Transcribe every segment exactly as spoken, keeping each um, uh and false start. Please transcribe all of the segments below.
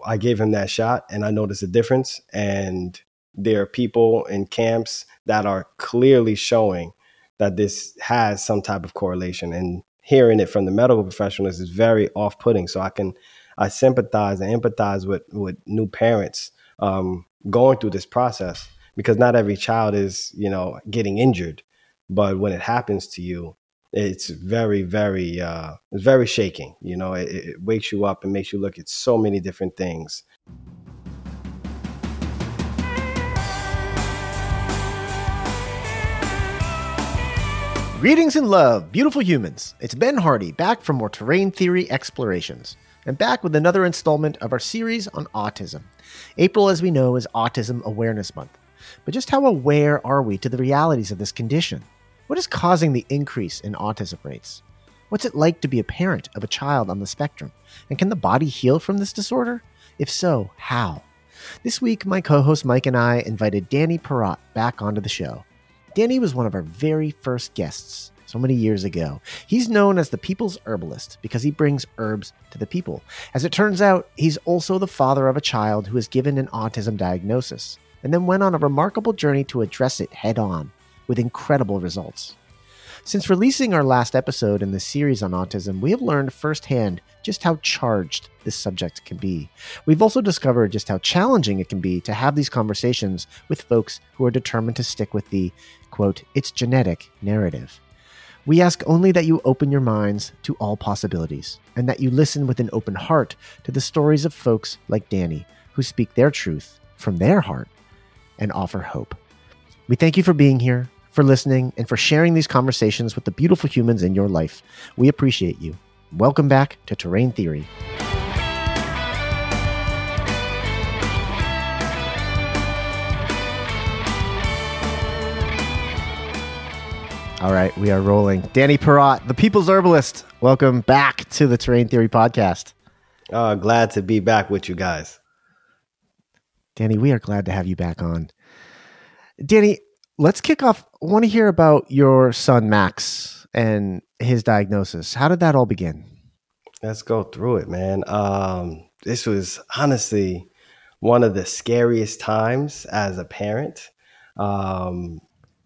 I gave him that shot and I noticed a difference. And there are people in camps that are clearly showing that this has some type of correlation, and hearing it from the medical professionals is very off-putting. So I can, I sympathize and empathize with, with new parents um, going through this process, because not every child is, you know, getting injured, but when it happens to you, it's very, very, uh, it's very shaking. You know, it, it wakes you up and makes you look at so many different things. Greetings and love, beautiful humans. It's Ben Hardy, back for more terrain theory explorations, and back with another installment of our series on autism. April, as we know, is Autism Awareness Month. But just how aware are we to the realities of this condition? What is causing the increase in autism rates? What's it like to be a parent of a child on the spectrum? And can the body heal from this disorder? If so, how? This week, my co-host Mike and I invited Danny Perrott back onto the show. Danny was one of our very first guests so many years ago. He's known as the People's Herbalist because he brings herbs to the people. As it turns out, he's also the father of a child who was given an autism diagnosis and then went on a remarkable journey to address it head on with incredible results. Since releasing our last episode in this series on autism, we have learned firsthand just how charged this subject can be. We've also discovered just how challenging it can be to have these conversations with folks who are determined to stick with the, quote, it's genetic narrative. We ask only that you open your minds to all possibilities and that you listen with an open heart to the stories of folks like Danny who speak their truth from their heart and offer hope. We thank you for being here, for listening, and for sharing these conversations with the beautiful humans in your life. We appreciate you. Welcome back to Terrain Theory. All right, we are rolling. Danny Perrott, the People's Herbalist. Welcome back to the Terrain Theory podcast. Uh, glad to be back with you guys. Danny, we are glad to have you back on. Danny, let's kick off. I want to hear about your son, Max, and his diagnosis. How did that all begin? Let's go through it, man. Um, this was honestly one of the scariest times as a parent. Um,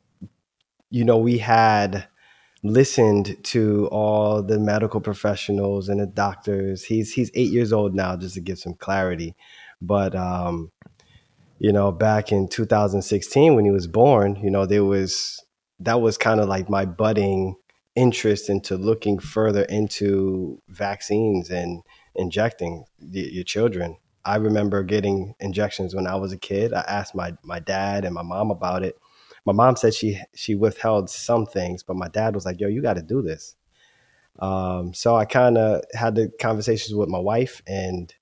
you know, we had listened to all the medical professionals and the doctors. He's he's eight years old now, just to give some clarity. But um, you know, back in two thousand sixteen when he was born, you know, there was that was kind of like my budding interest into looking further into vaccines and injecting the, your children. I remember getting injections when I was a kid. I asked my my dad and my mom about it. My mom said she she withheld some things, but my dad was like, yo, you got to do this. Um, so I kind of had the conversations with my wife, and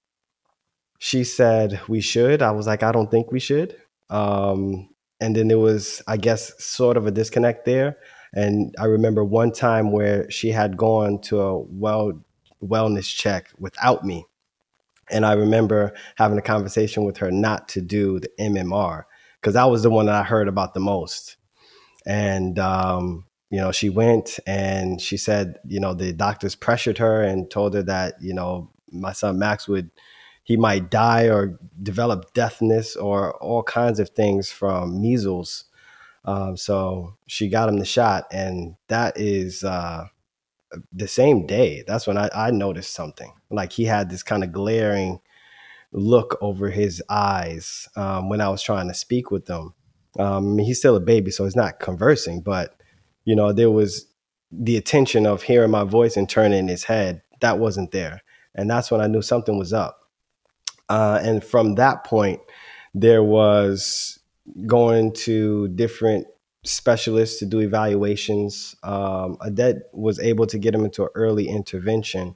she said we should. I was like, I don't think we should. Um, and then there was, I guess, sort of a disconnect there. And I remember one time where she had gone to a well wellness check without me. And I remember having a conversation with her not to do the M M R, because that was the one that I heard about the most. And, um, you know, she went and she said, you know, the doctors pressured her and told her that, you know, my son Max would, he might die or develop deafness or all kinds of things from measles. Um, so she got him the shot, and that is uh, the same day. That's when I, I noticed something. Like he had this kind of glaring look over his eyes um, when I was trying to speak with them. Um, I mean, he's still a baby, so he's not conversing, but you know, there was the attention of hearing my voice and turning his head. That wasn't there. And that's when I knew something was up. Uh, and from that point, there was going to different specialists to do evaluations. Um, that was able to get him into an early intervention.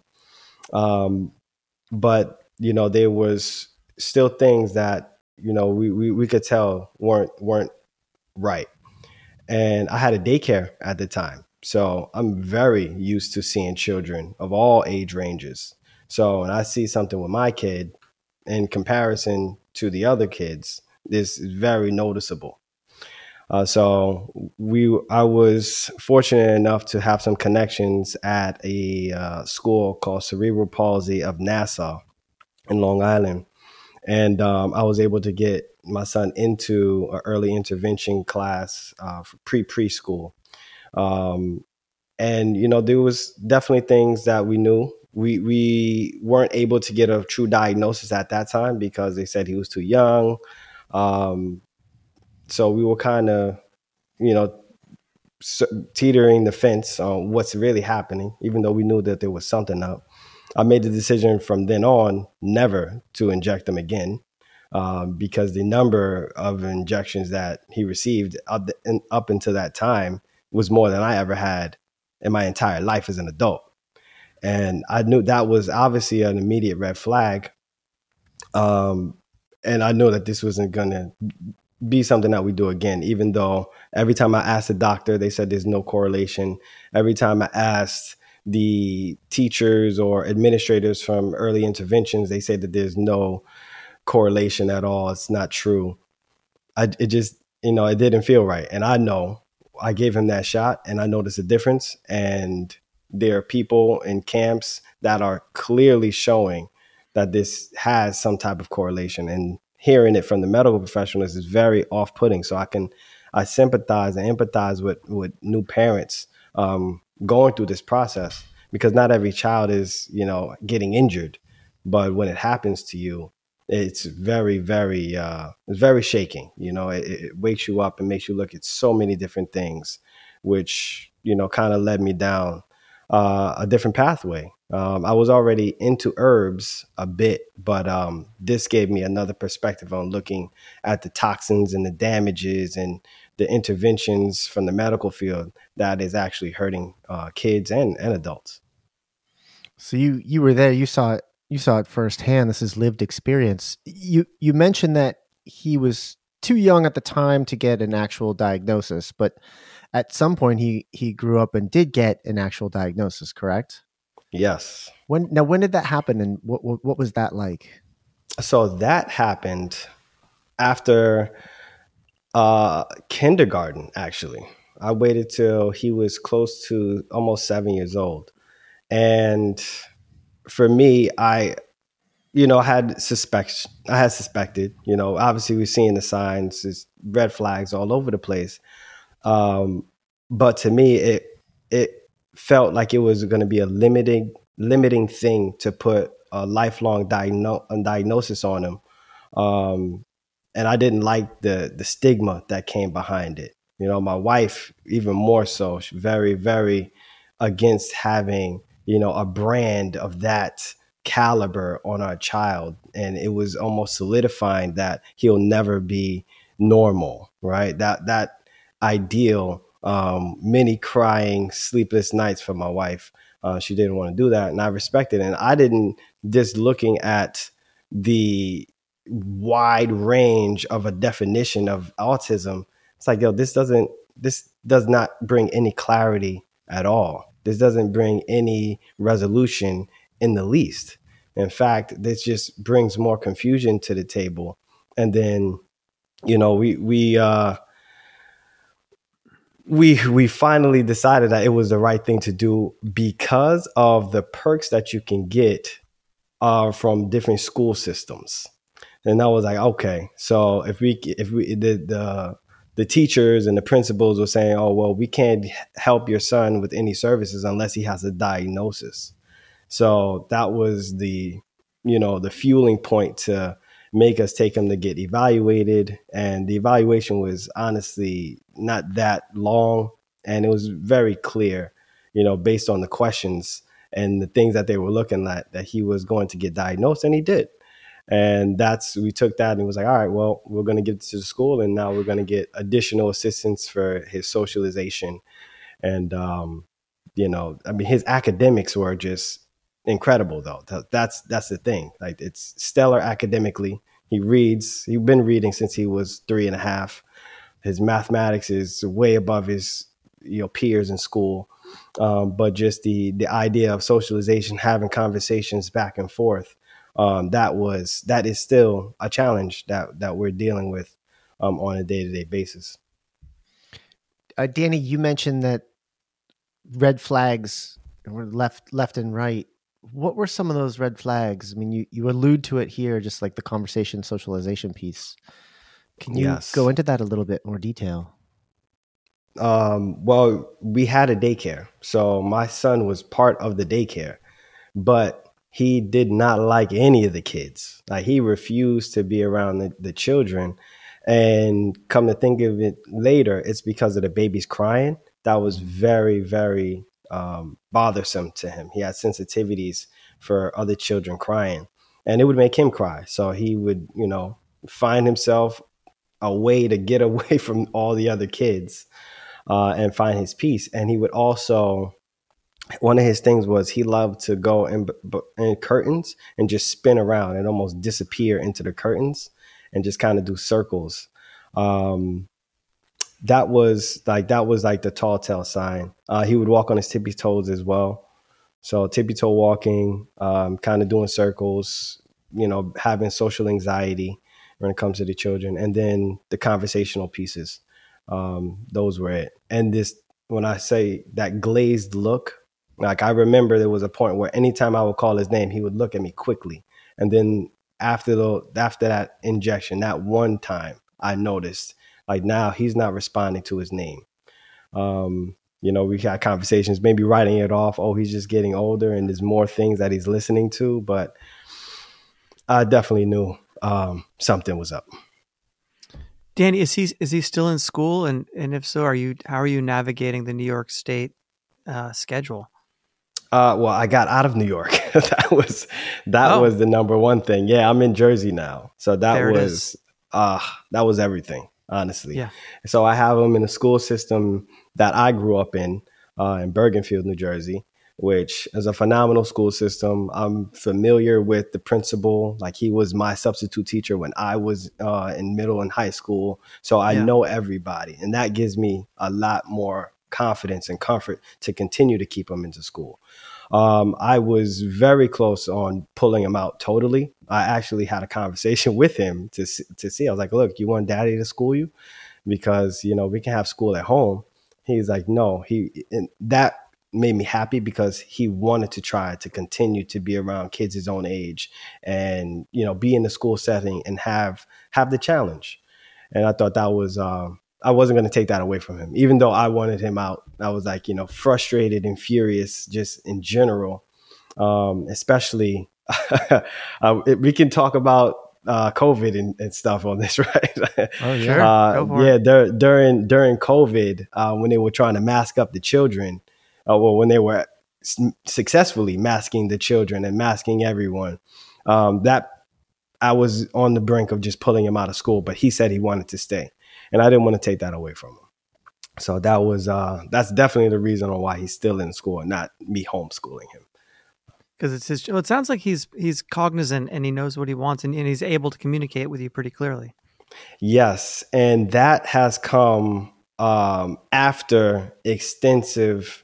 Um, but you know, there was still things that, you know, we, we, we could tell weren't, weren't right. And I had a daycare at the time. So I'm very used to seeing children of all age ranges. So when I see something with my kid in comparison to the other kids, this is very noticeable. Uh, so we, I was fortunate enough to have some connections at a uh, school called Cerebral Palsy of Nassau in Long Island. And um, I was able to get my son into an early intervention class uh, for pre preschool. Um, and you know, there was definitely things that we knew. We we weren't able to get a true diagnosis at that time because they said he was too young. Um, so we were kind of, you know, teetering the fence on what's really happening, even though we knew that there was something up. I made the decision from then on never to inject him again, um, because the number of injections that he received up, the, up until that time was more than I ever had in my entire life as an adult. And I knew that was obviously an immediate red flag. Um, and I knew that this wasn't going to be something that we do again, even though every time I asked the doctor, they said there's no correlation. Every time I asked the teachers or administrators from early interventions, they say that there's no correlation at all. It's not true. I, it just, you know, it didn't feel right. And I know I gave him that shot and I noticed a difference. And there are people in camps that are clearly showing that this has some type of correlation. And hearing it from the medical professionals is very off-putting. So I can, I sympathize and empathize with, with new parents um, going through this process, because not every child is, you know, getting injured. But when it happens to you, it's very, very, uh, it's very shaking. You know, it, it wakes you up and makes you look at so many different things, which, you know, kind of led me down uh, a different pathway. Um, I was already into herbs a bit, but um, this gave me another perspective on looking at the toxins and the damages and the interventions from the medical field that is actually hurting uh, kids and, and adults. So you you were there, you saw it, you saw it firsthand. This is lived experience. You you mentioned that he was too young at the time to get an actual diagnosis, but at some point he he grew up and did get an actual diagnosis, correct? Yes. When now when did that happen, and what what, what was that like? So that happened after uh, kindergarten, actually. I waited till he was close to almost seven years old. And for me, I, you know, had suspect, I had suspected, you know, obviously we're seeing the signs, there's red flags all over the place. Um, but to me, it, it felt like it was going to be a limiting, limiting thing to put a lifelong diagno- diagnosis on him. Um, and I didn't like the, the stigma that came behind it. You know, my wife, even more so, she's very, very against having, you know, a brand of that caliber on our child. And it was almost solidifying that he'll never be normal, right? That, that ideal, um, many crying, sleepless nights for my wife. Uh, she didn't want to do that. And I respected it. And I didn't, just looking at the wide range of a definition of autism, it's like, yo, this doesn't, this does not bring any clarity at all. This doesn't bring any resolution in the least. In fact, this just brings more confusion to the table. And then, you know, we, we, uh, we, we finally decided that it was the right thing to do because of the perks that you can get uh, from different school systems. And I was like, okay, so if we, if we, the, the, the teachers and the principals were saying, oh, well, we can't help your son with any services unless he has a diagnosis. So that was the, you know, the fueling point to make us take him to get evaluated. And the evaluation was honestly not that long. And it was very clear, you know, based on the questions and the things that they were looking at, that he was going to get diagnosed, and he did. And that's, we took that and it was like, all right, well, we're going to give it to the school, and now we're going to get additional assistance for his socialization. And, um, you know, I mean, his academics were just incredible, though. That's, that's the thing. Like, it's stellar academically. He reads, he's been reading since he was three and a half. His mathematics is way above his, you know, peers in school. Um, but just the, the idea of socialization, having conversations back and forth, Um, that was, that is still a challenge that, that we're dealing with um, on a day-to-day basis. Uh, Danny, you mentioned that red flags were left, left and right. what were some of those red flags? I mean, you, you allude to it here, just like the conversation socialization piece. Can you Yes. go into that a little bit more detail? Um, well, we had a daycare. So my son was part of the daycare, but he did not like any of the kids. Like he refused to be around the, the children. And come to think of it later, it's because of the baby's crying. That was very, very um, bothersome to him. He had sensitivities for other children crying, and it would make him cry. So he would, you know, find himself a way to get away from all the other kids uh, and find his peace. And he would also, one of his things was he loved to go in, in curtains and just spin around and almost disappear into the curtains and just kind of do circles. Um, that was like that was like the tall tale sign. Uh, he would walk on his tippy toes as well. So tippy toe walking, um, kind of doing circles, you know, having social anxiety when it comes to the children, and then the conversational pieces. Um, those were it. And this, when I say that glazed look, like I remember there was a point where anytime I would call his name, he would look at me quickly, and then after the after that injection, that one time I noticed, like now he's not responding to his name. Um, you know, we had conversations, maybe writing it off. Oh, he's just getting older and there's more things that he's listening to. But I definitely knew um, something was up. Danny, is he is he still in school? And and if so, are you how are you navigating the New York State uh, schedule? Uh, well, I got out of New York. that was that Oh. was the number one thing. Yeah, I'm in Jersey now, so that There it was is. uh, that was everything, honestly. Yeah. So I have him in a school system that I grew up in, uh, in Bergenfield, New Jersey, which is a phenomenal school system. I'm familiar with the principal. Like he was my substitute teacher when I was uh, in middle and high school. So I Yeah. know everybody, and that gives me a lot more confidence and comfort to continue to keep him into school. Um, I was very close on pulling him out totally. I actually had a conversation with him to to see. I was like, "Look, you want Daddy to school you because you know we can have school at home." He's like, "No." He and that made me happy because he wanted to try to continue to be around kids his own age and you know be in the school setting and have have the challenge. And I thought that was. Um, I wasn't going to take that away from him, even though I wanted him out. I was like, you know, frustrated and furious just in general, um, especially uh, it, we can talk about uh, COVID and, and stuff on this, right? Oh, yeah. Sure. Uh, Go for yeah, it. dur- during during COVID, uh, when they were trying to mask up the children, uh, well, when they were s- successfully masking the children and masking everyone, um, that I was on the brink of just pulling him out of school, but he said he wanted to stay. And I didn't want to take that away from him. So that was uh, that's definitely the reason on why he's still in school and not me homeschooling him. Because it's his. Well, it sounds like he's he's cognizant and he knows what he wants and, and he's able to communicate with you pretty clearly. Yes, and that has come um, after extensive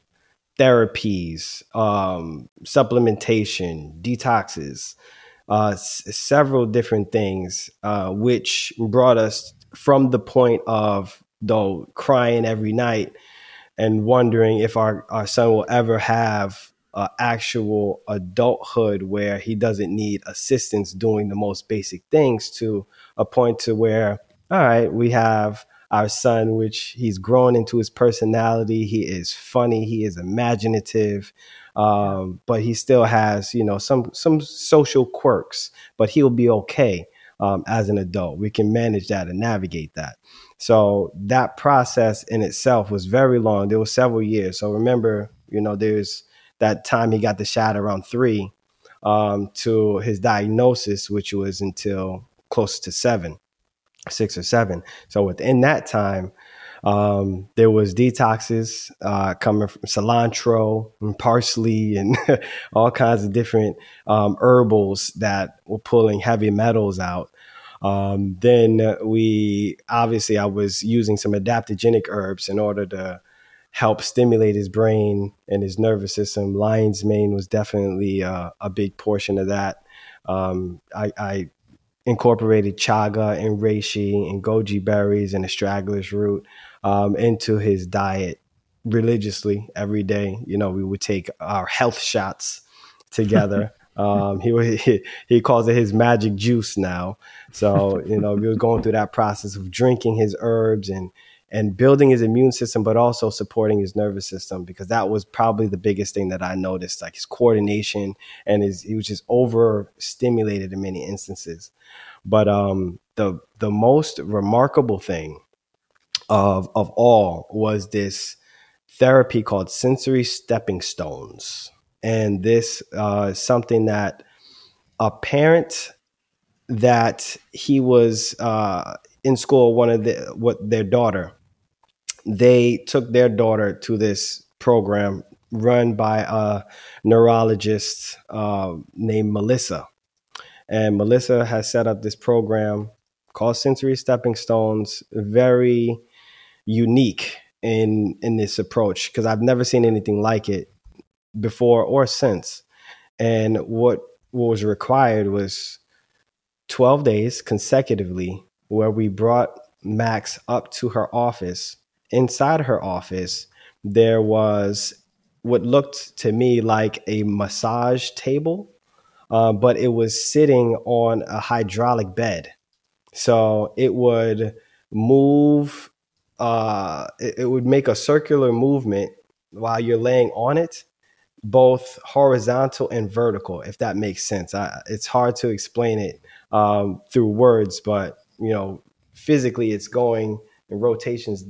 therapies, um, supplementation, detoxes, uh, s- several different things, uh, which brought us from the point of though crying every night and wondering if our, our son will ever have uh, actual adulthood where he doesn't need assistance doing the most basic things, to a point to where, all right, we have our son, which he's grown into his personality. He is funny. He is imaginative. Um, but he still has, you know, some, some social quirks, but he'll be okay. Um, as an adult, we can manage that and navigate that. So that process in itself was very long. There were several years. So remember, you know, there's that time he got the shot around three um, to his diagnosis, which was until close to seven, six or seven. So within that time, um, there was detoxes uh, coming from cilantro and parsley and all kinds of different um, herbals that were pulling heavy metals out. Um, then we obviously I was using some adaptogenic herbs in order to help stimulate his brain and his nervous system. Lion's mane was definitely uh, a big portion of that. Um, I, I incorporated chaga and reishi and goji berries and astragalus root um, into his diet religiously every day. You know, we would take our health shots together. Um, he, he he calls it his magic juice now. So, you know, we were going through that process of drinking his herbs and and building his immune system, but also supporting his nervous system, because that was probably the biggest thing that I noticed, like his coordination and his, he was just overstimulated in many instances. But um, the the most remarkable thing of of all was this therapy called sensory stepping stones. And this uh, is something that a parent that he was uh, in school, one of the, what their daughter, they took their daughter to this program run by a neurologist uh, named Melissa. And Melissa has set up this program called Sensory Stepping Stones, very unique in in this approach, because I've never seen anything like it before or since. And what, what was required was twelve days consecutively where we brought Max up to her office. Inside her office, there was what looked to me like a massage table, uh, but it was sitting on a hydraulic bed. So it would move, uh, it, it would make a circular movement while you're laying on it, both horizontal and vertical, if that makes sense. I, it's hard to explain it um, through words, but, you know, physically it's going in rotations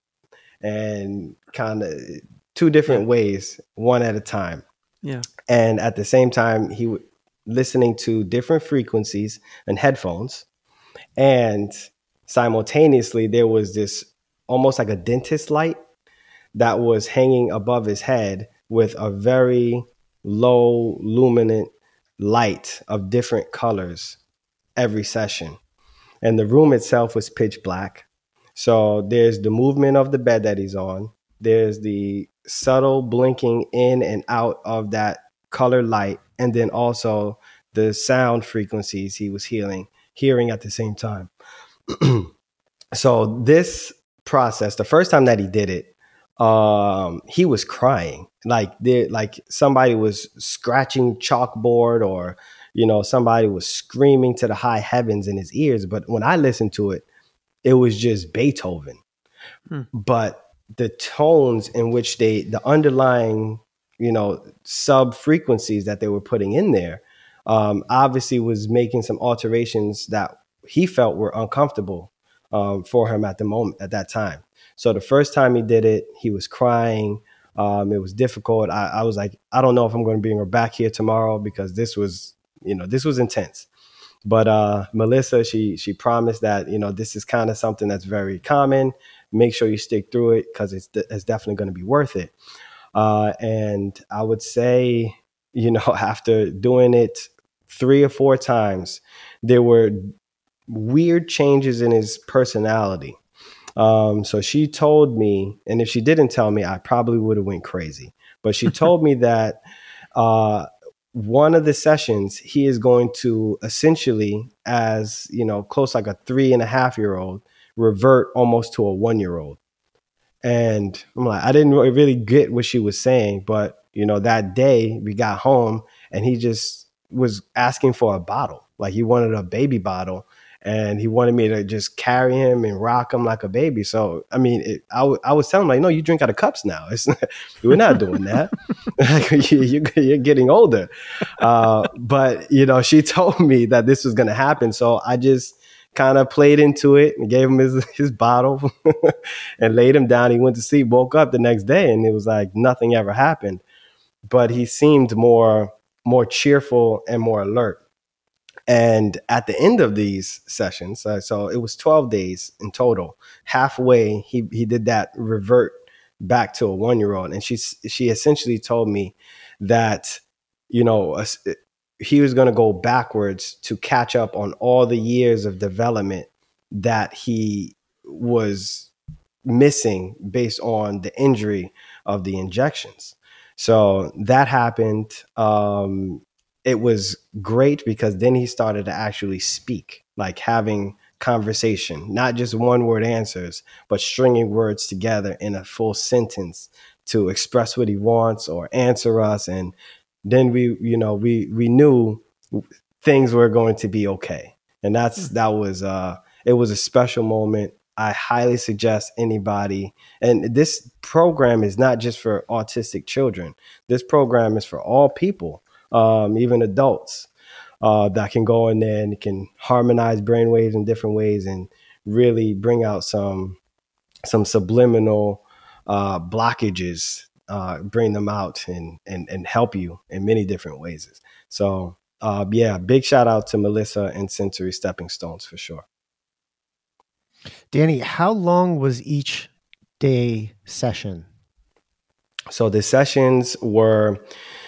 and kind of two different yeah. ways, one at a time. Yeah. And at the same time, he was listening to different frequencies and headphones. And simultaneously, there was this almost like a dentist light that was hanging above his head with a very low luminant light of different colors every session. And the room itself was pitch black. So there's the movement of the bed that he's on. There's the subtle blinking in and out of that color light. And then also the sound frequencies he was hearing, hearing at the same time. So this process, the first time that he did it, um, he was crying. Like there, like somebody was scratching chalkboard, or, you know, somebody was screaming to the high heavens in his ears. But when I listened to it, it was just Beethoven. Hmm. But the tones in which they, the underlying, you know, sub frequencies that they were putting in there, um, obviously was making some alterations that he felt were uncomfortable um, for him at the moment, at that time. So the first time he did it, he was crying. Um, it was difficult. I, I was like, I don't know if I'm going to bring her back here tomorrow, because this was, you know, this was intense. But uh, Melissa, she she promised that, you know, this is kind of something that's very common. Make sure you stick through it, because it's, it's definitely going to be worth it. Uh, and I would say, you know, after doing it three or four times, there were weird changes in his personality. Um, so she told me, and if she didn't tell me, I probably would have went crazy. But she told me that uh, one of the sessions, he is going to essentially, as, you know, close like a three and a half year old, revert almost to a one year old. And I'm like, I didn't really get what she was saying. But, you know, that day we got home and he just was asking for a bottle. Like he wanted a baby bottle. And he wanted me to just carry him and rock him like a baby. So, I mean, it, I, w- I was telling him, like, no, you drink out of cups now. It's not, we're not doing that. you, you, you're getting older. Uh, but, you know, she told me that this was going to happen. So I just kind of played into it and gave him his, his bottle and laid him down. He went to sleep, woke up the next day, and it was like nothing ever happened. But he seemed more, more cheerful and more alert. And at the end of these sessions, uh, so it was twelve days in total, halfway, he he did that revert back to a one-year-old. And she, she essentially told me that, you know, uh, he was going to go backwards to catch up on all the years of development that he was missing based on the injury of the injections. So that happened. Um, It was great because then he started to actually speak, like having conversation, not just one word answers, but stringing words together in a full sentence to express what he wants or answer us. And then we, you know, we we knew things were going to be okay. And that's that was uh it was a special moment. I highly suggest anybody, and this program is not just for autistic children. This program is for all people, um, even adults, uh, that can go in there and can harmonize brainwaves in different ways and really bring out some some subliminal uh, blockages, uh, bring them out and, and and help you in many different ways. So uh, yeah, big shout out to Melissa and Sensory Stepping Stones for sure. Danny, how long was each day session? So the sessions were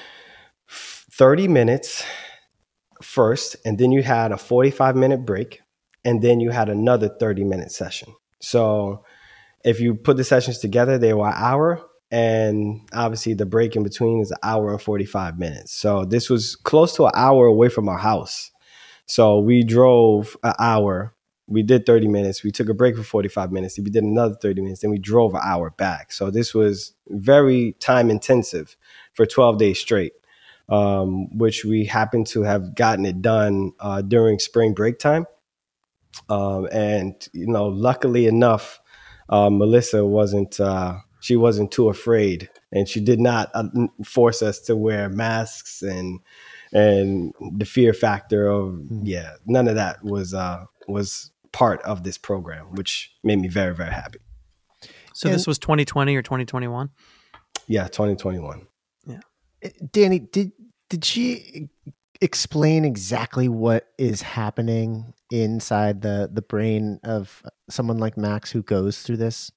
thirty minutes first, and then you had a forty-five minute break, and then you had another thirty minute session. So if you put the sessions together, they were an hour, and obviously the break in between is an hour and forty-five minutes. So this was close to an hour away from our house. So we drove an hour. We did thirty minutes. We took a break for forty-five minutes. We did another thirty minutes. Then we drove an hour back. So this was very time intensive for twelve days straight, um, which we happened to have gotten it done uh, during spring break time. Um, and, you know, luckily enough, uh, Melissa wasn't, uh, she wasn't too afraid, and she did not uh, force us to wear masks and, and the fear factor of, yeah, none of that was, uh, was part of this program, which made me very, very happy. So and, this was twenty twenty or twenty twenty-one? Yeah, twenty twenty-one. Yeah. Danny, did did she explain exactly what is happening inside the the brain of someone like Max who goes through this?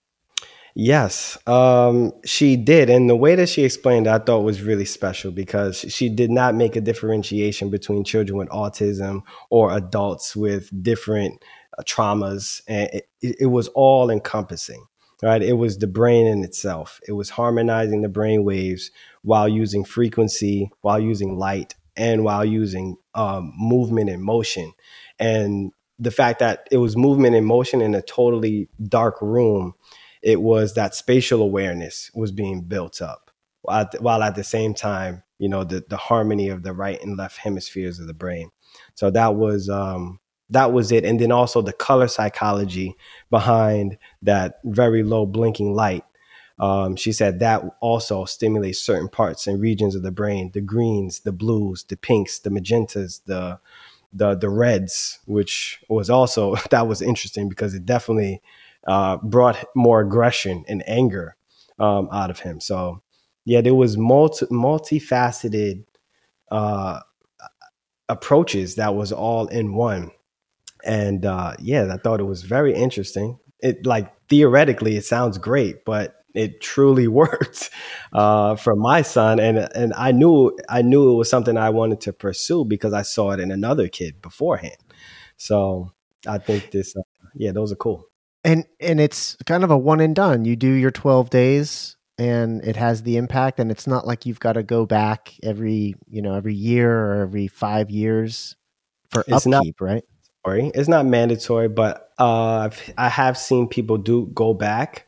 Yes, um, she did. And the way that she explained it, I thought was really special, because she did not make a differentiation between children with autism or adults with different uh, traumas. And it, it was all encompassing, right? It was the brain in itself. It was harmonizing the brain waves while using frequency, while using light, and while using um, movement and motion. And the fact that it was movement and motion in a totally dark room, it was that spatial awareness was being built up, while at, while at the same time, you know, the, the harmony of the right and left hemispheres of the brain. So that was um, that was it. And then also the color psychology behind that very low blinking light. Um, she said that also stimulates certain parts and regions of the brain: the greens, the blues, the pinks, the magentas, the the the reds, which was also, that was interesting because it definitely Uh, brought more aggression and anger um, out of him. So, yeah, there was multi multifaceted uh, approaches that was all in one. And uh, yeah, I thought it was very interesting. It, like, theoretically, it sounds great, but it truly worked uh, for my son. And and I knew I knew it was something I wanted to pursue because I saw it in another kid beforehand. So I think this, uh, yeah, those are cool. And and it's kind of a one and done. You do your twelve days and it has the impact, and it's not like you've got to go back every, you know, every year or every five years for it's upkeep, not, right? It's not mandatory, but uh, I have seen people do go back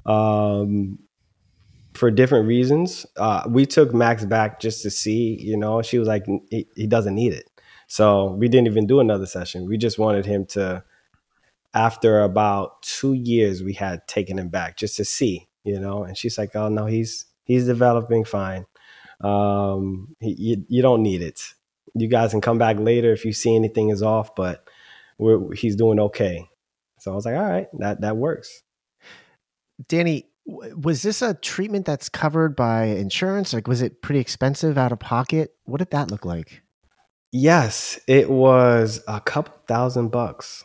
um, for different reasons. Uh, we took Max back just to see, you know, she was like, he, he doesn't need it. So we didn't even do another session. We just wanted him to, after about two years, we had taken him back just to see, you know, and she's like, oh no, he's, he's developing fine. Um, he, you, you don't need it. You guys can come back later if you see anything is off, but we're, he's doing okay. So I was like, all right, that, that works. Danny, was this a treatment that's covered by insurance? Like, was it pretty expensive out of pocket? What did that look like? Yes, it was a couple thousand bucks.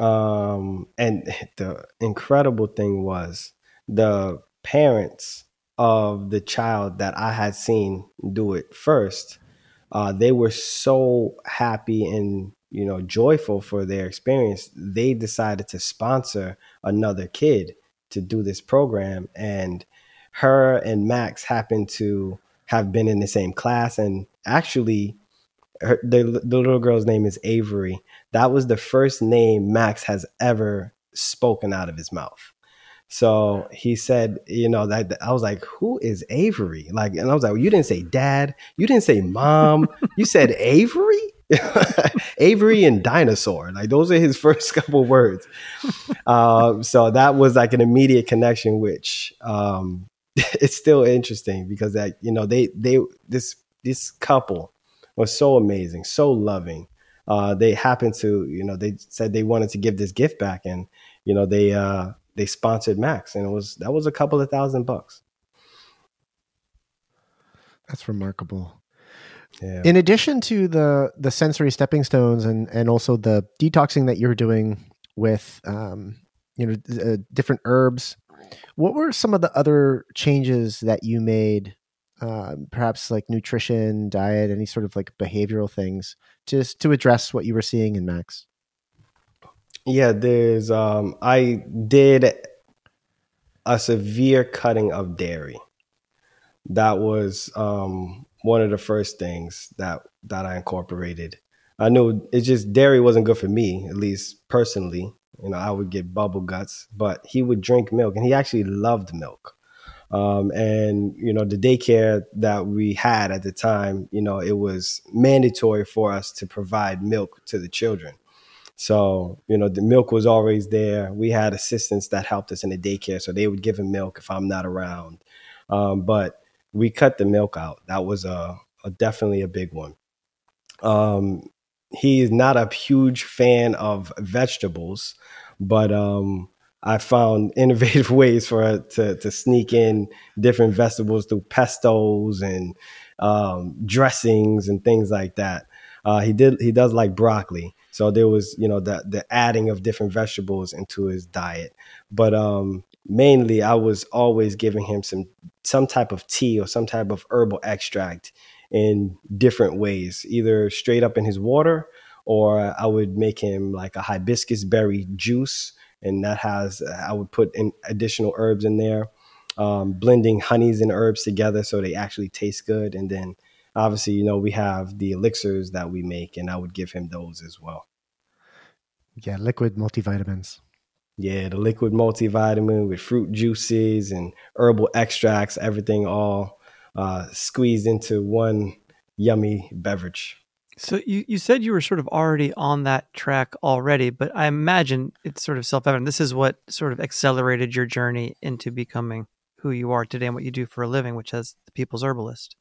Um, and the incredible thing was the parents of the child that I had seen do it first. Uh, they were so happy and, you know, joyful for their experience. They decided to sponsor another kid to do this program. And her and Max happened to have been in the same class. And actually, her, the, the little girl's name is Avery. That was the first name Max has ever spoken out of his mouth. So he said, you know, that I was like, who is Avery? Like, and I was like, well, you didn't say dad. You didn't say mom. You said Avery? Avery and dinosaur. Like, those are his first couple words. Uh, so that was like an immediate connection, which um, it's still interesting because that, you know, they, they, this, this couple was so amazing, so loving. Uh, they happened to, you know, they said they wanted to give this gift back, and, you know, they, uh, they sponsored Max, and it was, that was a couple of thousand bucks. That's remarkable. Yeah. In addition to the the sensory stepping stones and and also the detoxing that you're doing with um, you know uh, different herbs, what were some of the other changes that you made? Uh, perhaps like nutrition, diet, any sort of like behavioral things, just to address what you were seeing in Max. Yeah, there's um, I did a severe cutting of dairy. That was um, one of the first things that that I incorporated. I knew it just dairy wasn't good for me, at least personally. You know, I would get bubble guts, but he would drink milk, and he actually loved milk. Um, and you know, the daycare that we had at the time, you know, it was mandatory for us to provide milk to the children. So, you know, the milk was always there. We had assistants that helped us in the daycare, so they would give him milk if I'm not around. Um, but we cut the milk out. That was a, a definitely a big one. Um, he is not a huge fan of vegetables, but um, I found innovative ways for her to to sneak in different vegetables through pestos and um, dressings and things like that. Uh, he did. He does like broccoli, so there was, you know, the the adding of different vegetables into his diet. But um, mainly, I was always giving him some some type of tea or some type of herbal extract in different ways, either straight up in his water, or I would make him like a hibiscus berry juice, and that has I would put in additional herbs in there, um, blending honeys and herbs together so they actually taste good, and then obviously, you know, we have the elixirs that we make, and I would give him those as well. Yeah, liquid multivitamins. Yeah, the liquid multivitamin with fruit juices and herbal extracts, everything all uh, squeezed into one yummy beverage. So you, you said you were sort of already on that track already, but I imagine it's sort of self-evident. This is what sort of accelerated your journey into becoming who you are today and what you do for a living, which is the People's Herbalist.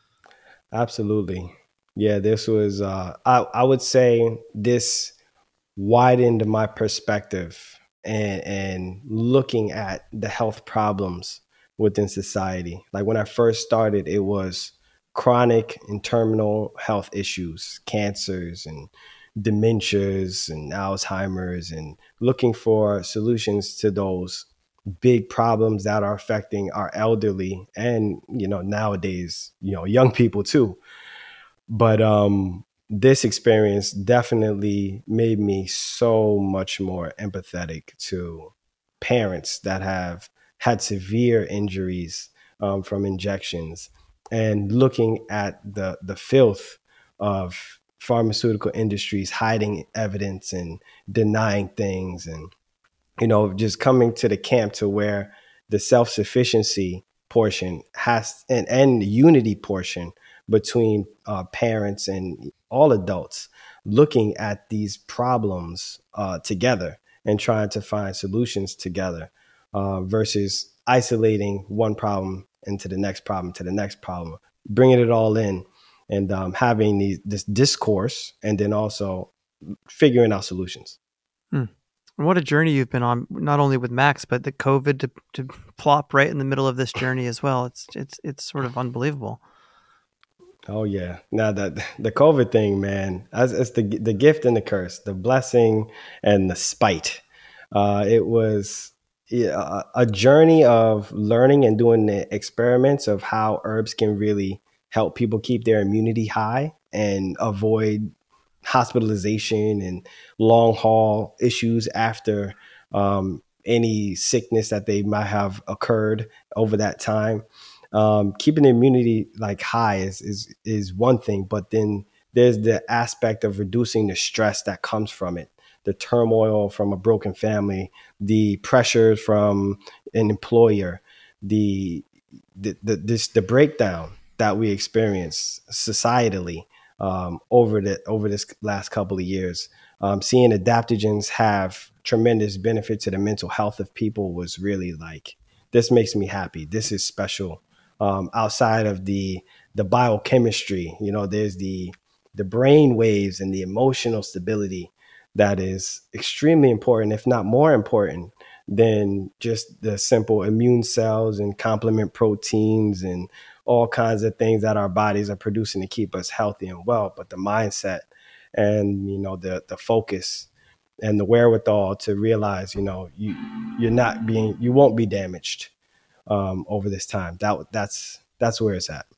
Absolutely. Yeah, this was, uh, I, I would say this widened my perspective and, and looking at the health problems within society. Like when I first started, it was chronic and terminal health issues, cancers and dementias and Alzheimer's, and looking for solutions to those big problems that are affecting our elderly and, you know, nowadays, you know, young people too. But um, this experience definitely made me so much more empathetic to parents that have had severe injuries um, from injections, and looking at the the filth of pharmaceutical industries hiding evidence and denying things, and you know, just coming to the camp to where the self-sufficiency portion has and, and unity portion between uh, parents and all adults looking at these problems uh, together and trying to find solutions together uh, versus isolating one problem into the next problem to the next problem, bringing it all in and um, having these, this discourse, and then also figuring out solutions. Hmm. What a journey you've been on, not only with Max, but the COVID to, to plop right in the middle of this journey as well. It's it's it's sort of unbelievable. Oh yeah. Now that the COVID thing, man, as it's the the gift and the curse, the blessing and the spite. Uh, it was yeah, a journey of learning and doing the experiments of how herbs can really help people keep their immunity high and avoid hospitalization and long haul issues after um, any sickness that they might have occurred over that time. Um, keeping the immunity like high is, is, is one thing, but then there's the aspect of reducing the stress that comes from it. the turmoil from a broken family, the pressures from an employer, the the the, this, the breakdown that we experience societally um, over the over this last couple of years. Um, seeing adaptogens have tremendous benefit to the mental health of people was really like, this makes me happy. This is special. Um, outside of the the biochemistry, you know, there's the the brain waves and the emotional stability that is extremely important, if not more important than just the simple immune cells and complement proteins and all kinds of things that our bodies are producing to keep us healthy and well. But the mindset and, you know, the the focus and the wherewithal to realize, you know, you you're not being, you won't be damaged um, over this time. That that's that's where it's at.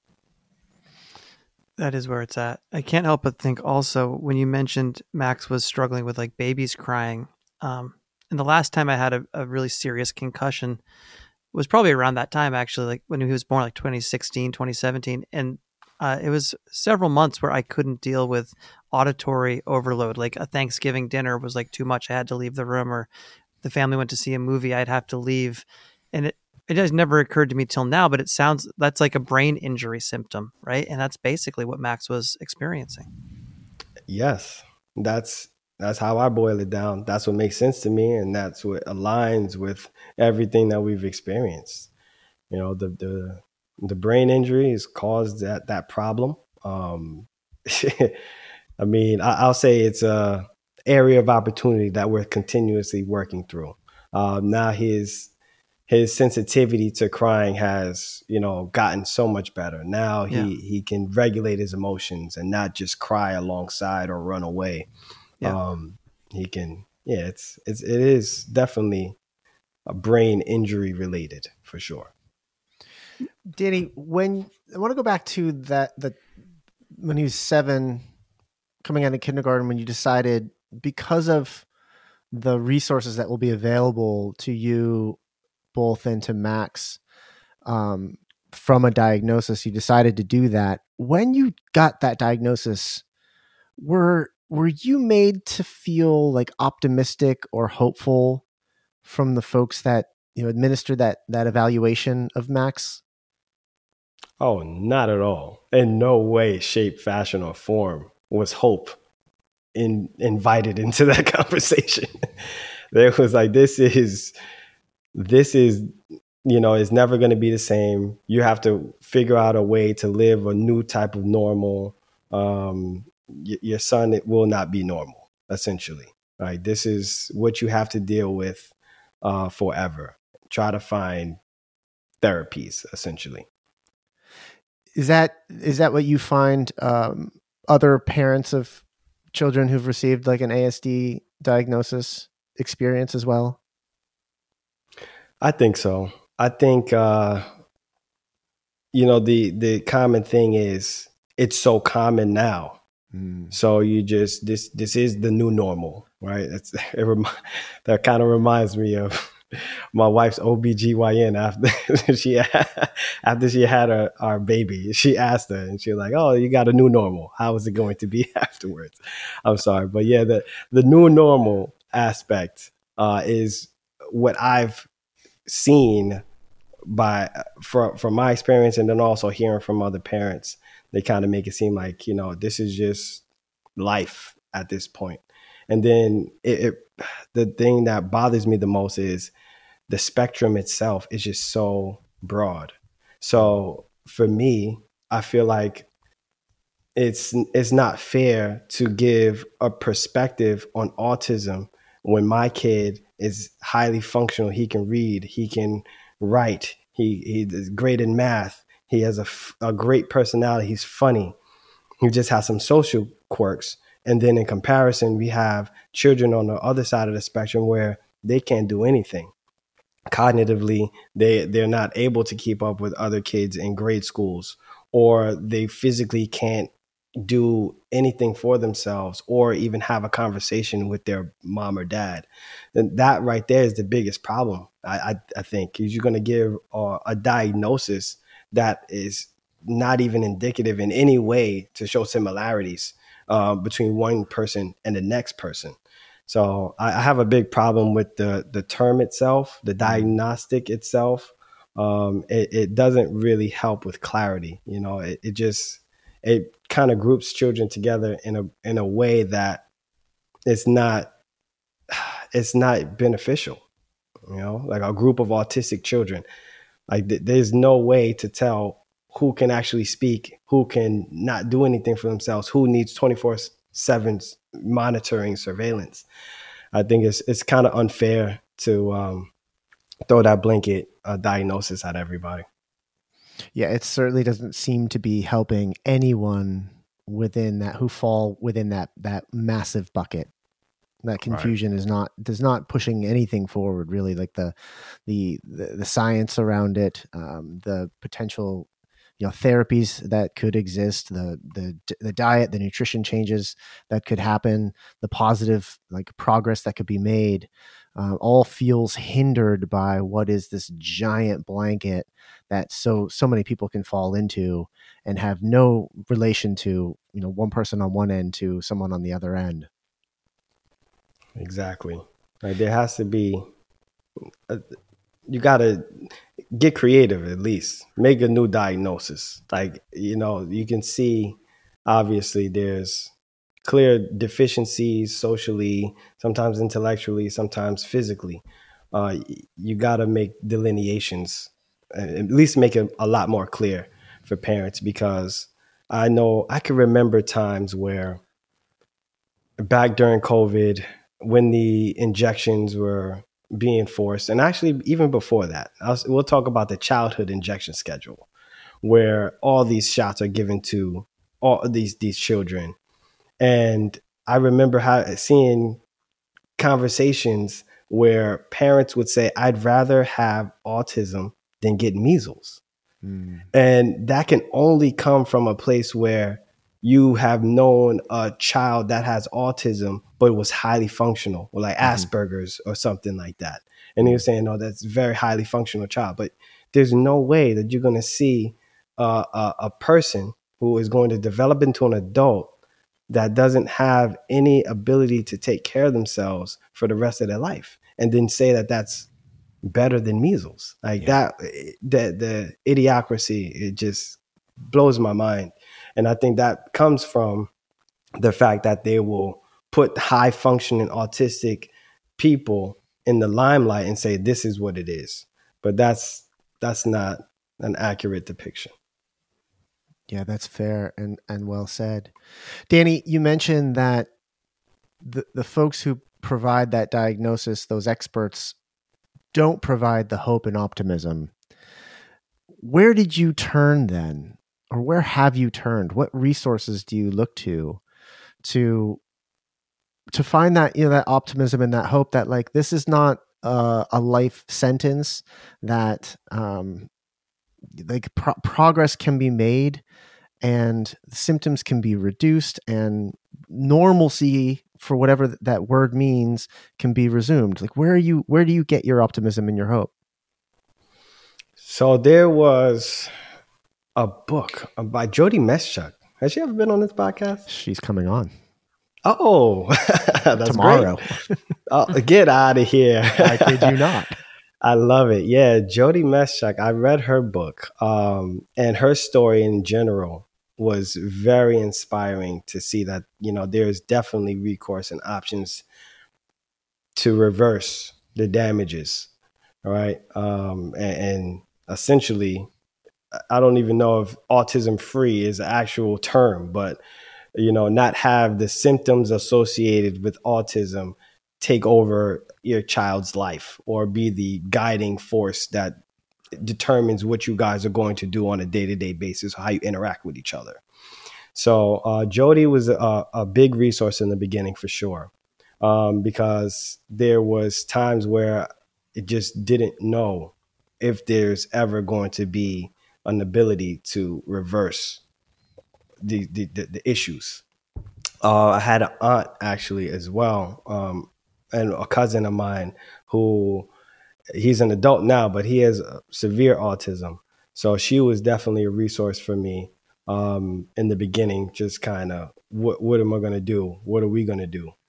That is where it's at. I can't help but think also when you mentioned Max was struggling with like babies crying. Um, and the last time I had a, a really serious concussion was probably around that time, actually, like when he was born, like twenty sixteen, twenty seventeen. And uh, it was several months where I couldn't deal with auditory overload. Like a Thanksgiving dinner was like too much. I had to leave the room, or the family went to see a movie. I'd have to leave. And it, it has never occurred to me till now, but it sounds, that's like a brain injury symptom, right? And that's basically what Max was experiencing. Yes, that's that's how I boil it down. That's what makes sense to me, and that's what aligns with everything that we've experienced. You know, the the the brain injury has caused that that problem. Um, I mean, I, I'll say it's a area of opportunity that we're continuously working through. Um, now his his sensitivity to crying has, you know, gotten so much better. Now he, yeah. he can regulate his emotions and not just cry alongside or run away. Yeah. Um, he can, yeah, it's, it's, it is definitely a brain injury related for sure. Danny, when I want to go back to that, the, when he was seven coming out of kindergarten, when you decided because of the resources that will be available to you both and to Max um, from a diagnosis, you decided to do that. When you got that diagnosis, were were you made to feel like optimistic or hopeful from the folks that, you know, administered that that evaluation of Max? Oh, not at all. In no way, shape, fashion, or form was hope in, invited into that conversation. There was like, this is this is, you know, it's never going to be the same. You have to figure out a way to live a new type of normal. Um, y- your son, it will not be normal, essentially. Right? This is what you have to deal with uh, forever. Try to find therapies, essentially. Is that is that what you find um, other parents of children who've received like an A S D diagnosis experience as well? I think so. I think, uh, you know, the, the common thing is it's so common now. Mm. So you just, this, this is the new normal, right? It's, it rem- that kind of reminds me of my wife's O B G Y N after she, after she had her, our baby. She asked her and she was like, oh, you got a new normal. How is it going to be afterwards? I'm sorry. But yeah, the, the new normal aspect uh, is what I've seen by from from my experience, and then also hearing from other parents. They kind of make it seem like, you know, this is just life at this point. And then it, it the thing that bothers me the most is the spectrum itself is just so broad. So for me, I feel like it's it's not fair to give a perspective on autism when my kid is highly functional. He can read, he can write, he he's great in math, he has a, a great personality, he's funny, he just has some social quirks. And then in comparison, we have children on the other side of the spectrum where they can't do anything. Cognitively, they, they're not able to keep up with other kids in grade schools, or they physically can't do anything for themselves or even have a conversation with their mom or dad. And that right there is the biggest problem, I, I, I think, is you're going to give uh, a diagnosis that is not even indicative in any way to show similarities uh, between one person and the next person. So I, I have a big problem with the the term itself, the diagnostic itself. Um, it, it doesn't really help with clarity. You know, it, it just it kind of groups children together in a in a way that it's not it's not beneficial. You know, like a group of autistic children, like th- there's no way to tell who can actually speak, who can not do anything for themselves, who needs twenty-four seven monitoring surveillance. I think it's it's kind of unfair to um, throw that blanket uh, diagnosis at everybody. Yeah, it certainly doesn't seem to be helping anyone within that who fall within that that massive bucket. That confusion right. is not does not pushing anything forward, really. Like the the the, the science around it, um, the potential, you know, therapies that could exist, the the the diet, the nutrition changes that could happen, the positive like progress that could be made, uh, all feels hindered by what is this giant blanket that so so many people can fall into and have no relation to, you know, one person on one end to someone on the other end. Exactly. Like there has to be, a, you got to get creative at least. Make a new diagnosis. Like, you know, you can see, obviously, there's clear deficiencies socially, sometimes intellectually, sometimes physically. Uh, you got to make delineations, at least make it a lot more clear for parents, because I know I can remember times where back during COVID, when the injections were being forced, and actually even before that, was, we'll talk about the childhood injection schedule, where all these shots are given to all these these children. And I remember how, seeing conversations where parents would say, I'd rather have autism than get measles. Mm. And that can only come from a place where you have known a child that has autism, but was highly functional, or like mm-hmm. Asperger's or something like that. And you're saying, no, that's a very highly functional child. But there's no way that you're going to see uh, a, a person who is going to develop into an adult that doesn't have any ability to take care of themselves for the rest of their life, and then say that that's better than measles. Like yeah. that, the, the idiocracy, it just blows my mind. And I think that comes from the fact that they will put high functioning autistic people in the limelight and say, this is what it is. But that's, that's not an accurate depiction. Yeah, that's fair and, and well said. Danny, you mentioned that the, the folks who provide that diagnosis, those experts, don't provide the hope and optimism. Where did you turn then? Or where have you turned? What resources do you look to to to find that, you know, that optimism and that hope that like this is not uh, a life sentence, that um, like pro- progress can be made and symptoms can be reduced and normalcy, for whatever that word means, can be resumed? Like where are you? Where do you get your optimism and your hope? So there was a book by Jody Meschuk. Has she ever been on this podcast? She's coming on. Oh, that's tomorrow. Great. Oh, get out of here. I kid you not. I love it. Yeah, Jody Meschuk. I read her book, um, and her story in general was very inspiring to see that, you know, there's definitely recourse and options to reverse the damages. All right. Um, and, and essentially, I don't even know if autism free is an actual term, but, you know, not have the symptoms associated with autism take over your child's life or be the guiding force that determines what you guys are going to do on a day-to-day basis, how you interact with each other. So uh, Jody was a, a big resource in the beginning for sure, um, because there was times where it just didn't know if there's ever going to be an ability to reverse the the, the, the issues. Uh, I had an aunt actually as well, um, and a cousin of mine who, he's an adult now, but he has severe autism. So she was definitely a resource for me um, in the beginning, just kind of what, what am I going to do? What are we going to do?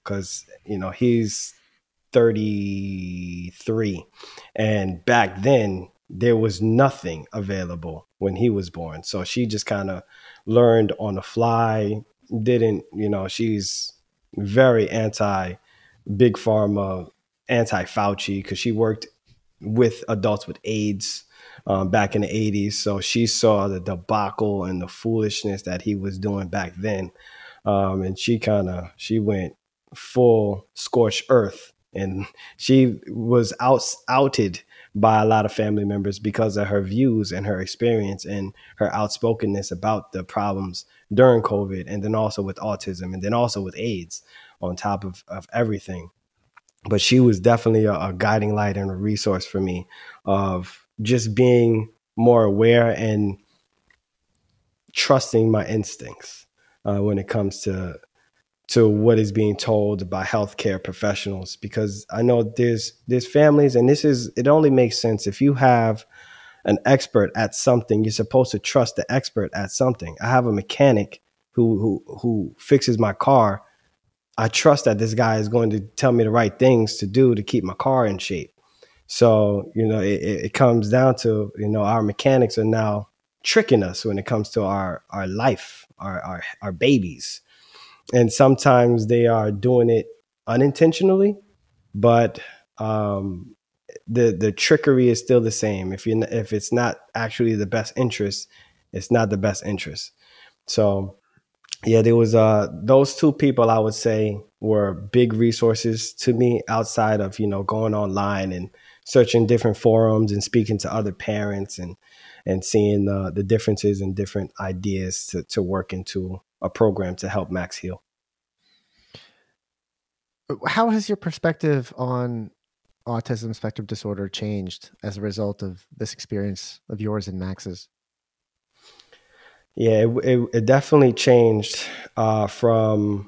because, you know, he's thirty-three. And back then, there was nothing available when he was born. So she just kind of learned on the fly, didn't, you know, she's very anti big pharma, anti Fauci, because she worked with adults with AIDS um, back in the eighties. So she saw the debacle and the foolishness that he was doing back then. Um, and she kind of, she went full scorched earth, and she was out, outed by a lot of family members because of her views and her experience and her outspokenness about the problems during COVID, and then also with autism, and then also with AIDS on top of, of everything. But she was definitely a, a guiding light and a resource for me of just being more aware and trusting my instincts uh, when it comes to to what is being told by healthcare professionals. Because I know there's there's families, and this is, it only makes sense if you have an expert at something, you're supposed to trust the expert at something. I have a mechanic who who who fixes my car. I trust that this guy is going to tell me the right things to do to keep my car in shape. So, you know, it, it comes down to, you know, our mechanics are now tricking us when it comes to our, our life, our, our, our babies. And sometimes they are doing it unintentionally, but um, the, the trickery is still the same. If you, if it's not actually the best interest, it's not the best interest. So, yeah, there was uh, those two people I would say were big resources to me outside of, you know, going online and searching different forums and speaking to other parents and and seeing uh, the differences and different ideas to, to work into a program to help Max heal. How has your perspective on autism spectrum disorder changed as a result of this experience of yours and Max's? Yeah, it, it, it definitely changed uh, from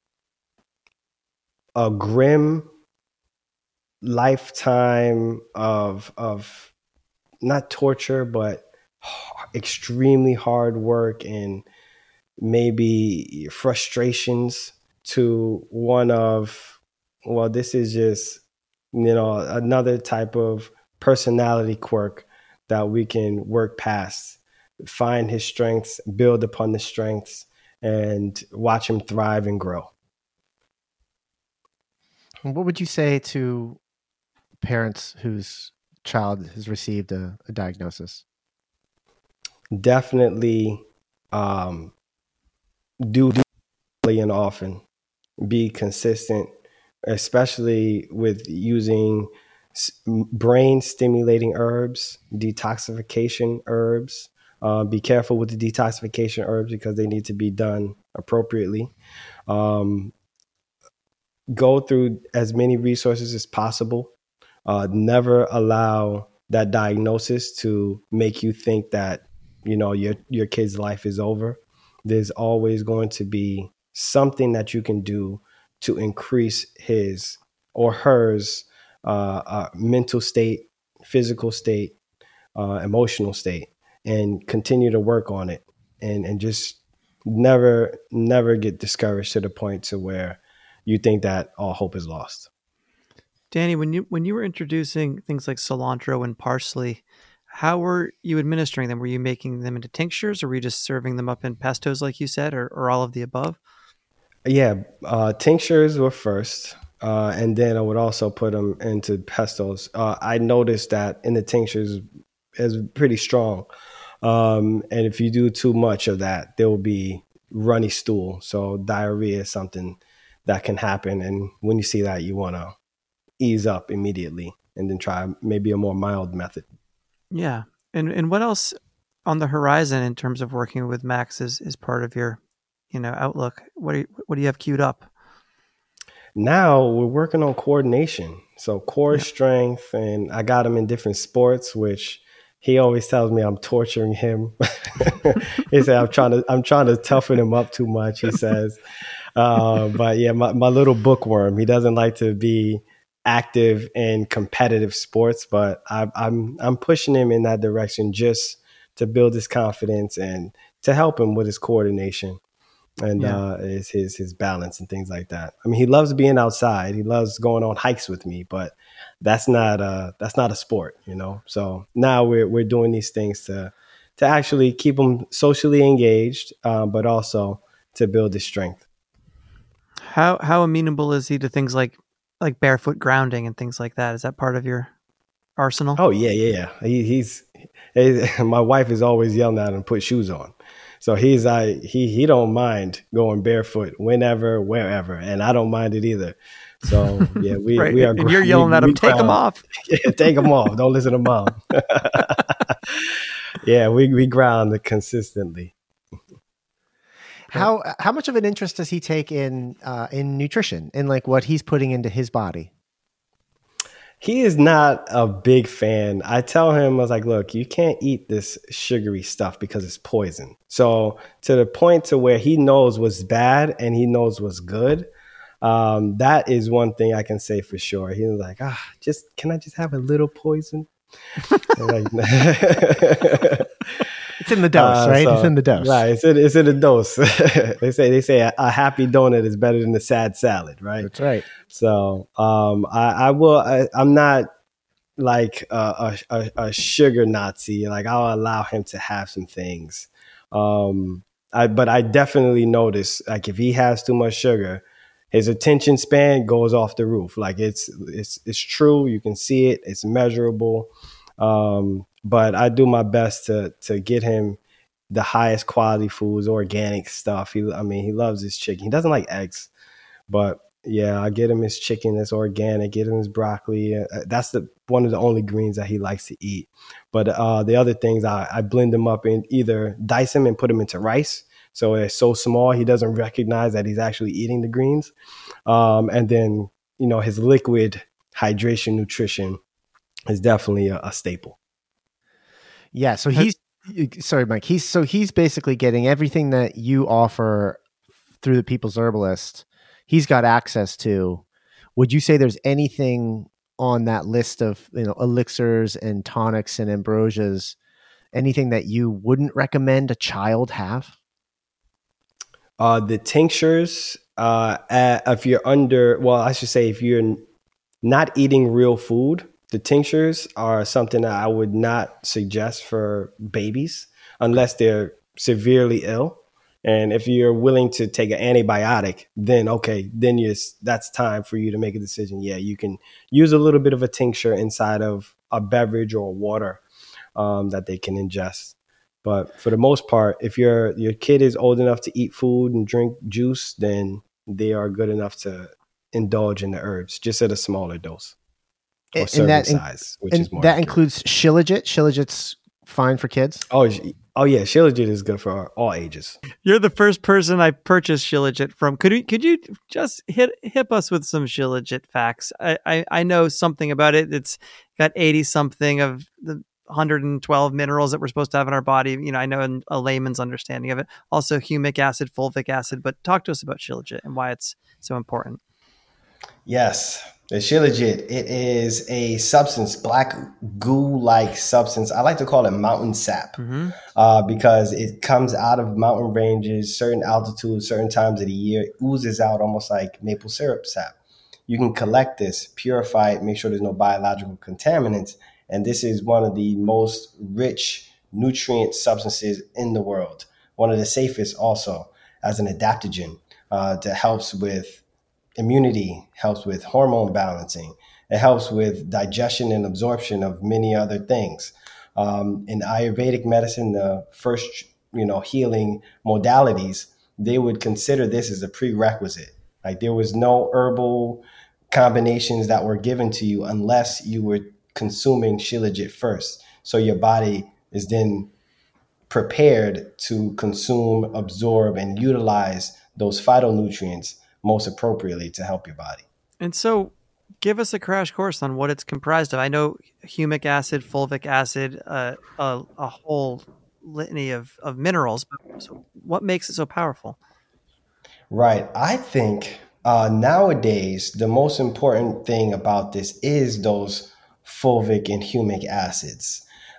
a grim lifetime of of not torture, but extremely hard work and maybe frustrations, to one of, well, this is just, you know, another type of personality quirk that we can work past. Find his strengths, build upon the strengths, and watch him thrive and grow. What would you say to parents whose child has received a, a diagnosis? Definitely um, do do and often be consistent, especially with using brain stimulating herbs, detoxification herbs. Uh, be careful with the detoxification herbs because they need to be done appropriately. Um, go through as many resources as possible. Uh, never allow that diagnosis to make you think that, you know, your your kid's life is over. There's always going to be something that you can do to increase his or hers uh, uh, mental state, physical state, uh, emotional state, and continue to work on it, and and just never never get discouraged to the point to where you think that all hope is lost. Danny, when you when you were introducing things like cilantro and parsley, how were you administering them? Were you making them into tinctures, or were you just serving them up in pastos, like you said, or, or all of the above? Yeah, uh, tinctures were first, uh, and then I would also put them into pestos. Uh, I noticed that in the tinctures is pretty strong, um, and if you do too much of that, there will be runny stool. So diarrhea is something that can happen, and when you see that, you want to ease up immediately and then try maybe a more mild method. Yeah, and and what else on the horizon in terms of working with Max is is part of your, you know, outlook? What do you, what do you have queued up? Now we're working on coordination. So core Yeah. strength, and I got him in different sports, which he always tells me I'm torturing him. He said I'm trying to I'm trying to toughen him up too much, he says. Uh, but yeah, my, my little bookworm, he doesn't like to be active in competitive sports, but I, I'm I'm pushing him in that direction just to build his confidence and to help him with his coordination. and Yeah. uh, is his his balance and things like that. I mean, he loves being outside. He loves going on hikes with me, but that's not uh that's not a sport, you know. So now we're we're doing these things to to actually keep him socially engaged, um, but also to build his strength. How how amenable is he to things like like barefoot grounding and things like that? Is that part of your arsenal? Oh yeah, yeah, yeah. He, he's he, my wife is always yelling at him, put shoes on. So he's I he he don't mind going barefoot whenever, wherever, and I don't mind it either. So yeah, we right. we are. And you're yelling we, at him, we take them off. Yeah, take them off. Don't listen to mom. Yeah, we we ground consistently. How how much of an interest does he take in uh, in nutrition, in like what he's putting into his body? He is not a big fan. I tell him, I was like, look, you can't eat this sugary stuff because it's poison. So to the point to where he knows what's bad and he knows what's good. Um, that is one thing I can say for sure. He was like, ah, just, can I just have a little poison? Like, it's in the dose, uh, right? So, it's in the dose. Right. It's in, it's in the dose. they say, they say a, a happy donut is better than a sad salad, right? That's right. So, um, I, I will, I, I'm not like a, a, a sugar Nazi. Like I'll allow him to have some things. Um, I, but I definitely notice like if he has too much sugar, his attention span goes off the roof. Like it's, it's, it's true. You can see it. It's measurable. Um, but I do my best to, to get him the highest quality foods, organic stuff. He, I mean, he loves his chicken. He doesn't like eggs, but yeah, I get him his chicken that's organic, get him his broccoli. Uh, that's the one of the only greens that he likes to eat. But uh, the other things, I, I blend them up and either dice them and put them into rice. So it's so small, he doesn't recognize that he's actually eating the greens. Um, and then, you know, his liquid hydration nutrition is definitely a, a staple. Yeah. So he's, sorry, Mike, he's, so he's basically getting everything that you offer through the People's Herbalist. He's got access to. Would you say there's anything on that list of, you know, elixirs and tonics and ambrosias, anything that you wouldn't recommend a child have? Uh, the tinctures, uh, uh, if you're under, well, I should say if you're not eating real food, the tinctures are something that I would not suggest for babies unless they're severely ill. And if you're willing to take an antibiotic, then okay, then yes, that's time for you to make a decision. Yeah, you can use a little bit of a tincture inside of a beverage or water um, that they can ingest. But for the most part, if your your kid is old enough to eat food and drink juice, then they are good enough to indulge in the herbs, just at a smaller dose or and serving that, size, which and is more that accurate. includes Shilajit. Shilajit's fine for kids. Oh, oh yeah, Shilajit is good for all ages. You're the first person I purchased Shilajit from. Could you could you just hit hit us with some Shilajit facts? I, I I know something about it. It's got eighty something of the one hundred twelve minerals that we're supposed to have in our body. You know, I know in a layman's understanding of it. Also humic acid, fulvic acid. But talk to us about Shilajit and why it's so important. Yes, the Shilajit, it is a substance, black goo-like substance. I like to call it mountain sap mm-hmm. uh, because it comes out of mountain ranges, certain altitudes, certain times of the year, oozes out almost like maple syrup sap. You can collect this, purify it, make sure there's no biological contaminants. And this is one of the most rich nutrient substances in the world. One of the safest also as an adaptogen uh, that helps with immunity, helps with hormone balancing. It helps with digestion and absorption of many other things. Um, in Ayurvedic medicine, the first, you know, healing modalities, they would consider this as a prerequisite. Like there was no herbal combinations that were given to you unless you were consuming Shilajit first. So your body is then prepared to consume, absorb, and utilize those phytonutrients most appropriately to help your body. And so give us a crash course on what it's comprised of. I know humic acid, fulvic acid, uh, a, a whole litany of, of minerals, but so what makes it so powerful? Right. I think uh, nowadays, the most important thing about this is those fulvic and humic acids.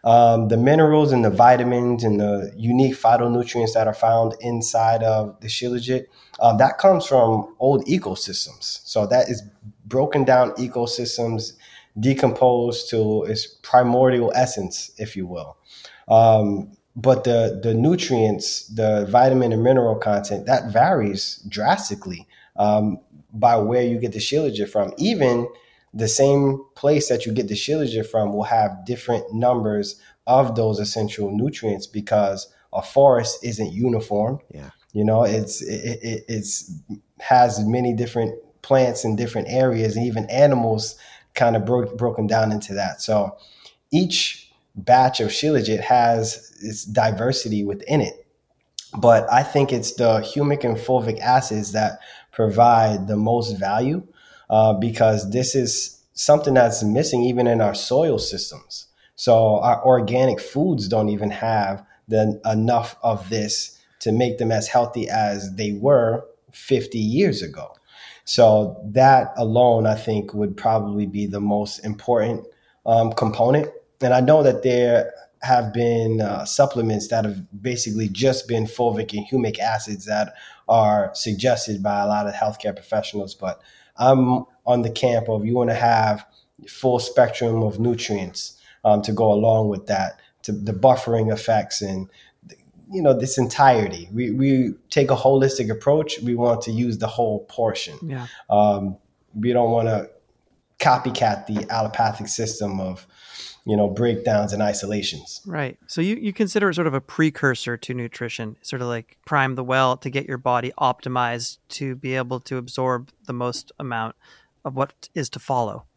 Um, the minerals and the vitamins and the unique phytonutrients that are found inside of the shilajit, um, that comes from old ecosystems. So that is broken down ecosystems, decomposed to its primordial essence, if you will. Um, but the the nutrients, the vitamin and mineral content, that varies drastically um, by where you get the shilajit from. Even the same place that you get the shilajit from will have different numbers of those essential nutrients because a forest isn't uniform. Yeah. You know, it's it, it it's has many different plants in different areas, and even animals kind of broke broken down into that. So each batch of shilajit has its diversity within it. But I think it's the humic and fulvic acids that provide the most value uh, because this is something that's missing even in our soil systems. So our organic foods don't even have the, enough of this to make them as healthy as they were fifty years ago. So that alone, I think, would probably be the most important um, component. And I know that there have been uh, supplements that have basically just been fulvic and humic acids that are suggested by a lot of healthcare professionals. But I'm on the camp of you want to have full spectrum of nutrients um, to go along with that, to the buffering effects and, you know, this entirety. We we take a holistic approach. We want to use the whole portion. Yeah. Um, we don't want to copycat the allopathic system of, you know, breakdowns and isolations. Right. So you, you consider it sort of a precursor to nutrition, sort of like prime the well to get your body optimized to be able to absorb the most amount of what is to follow.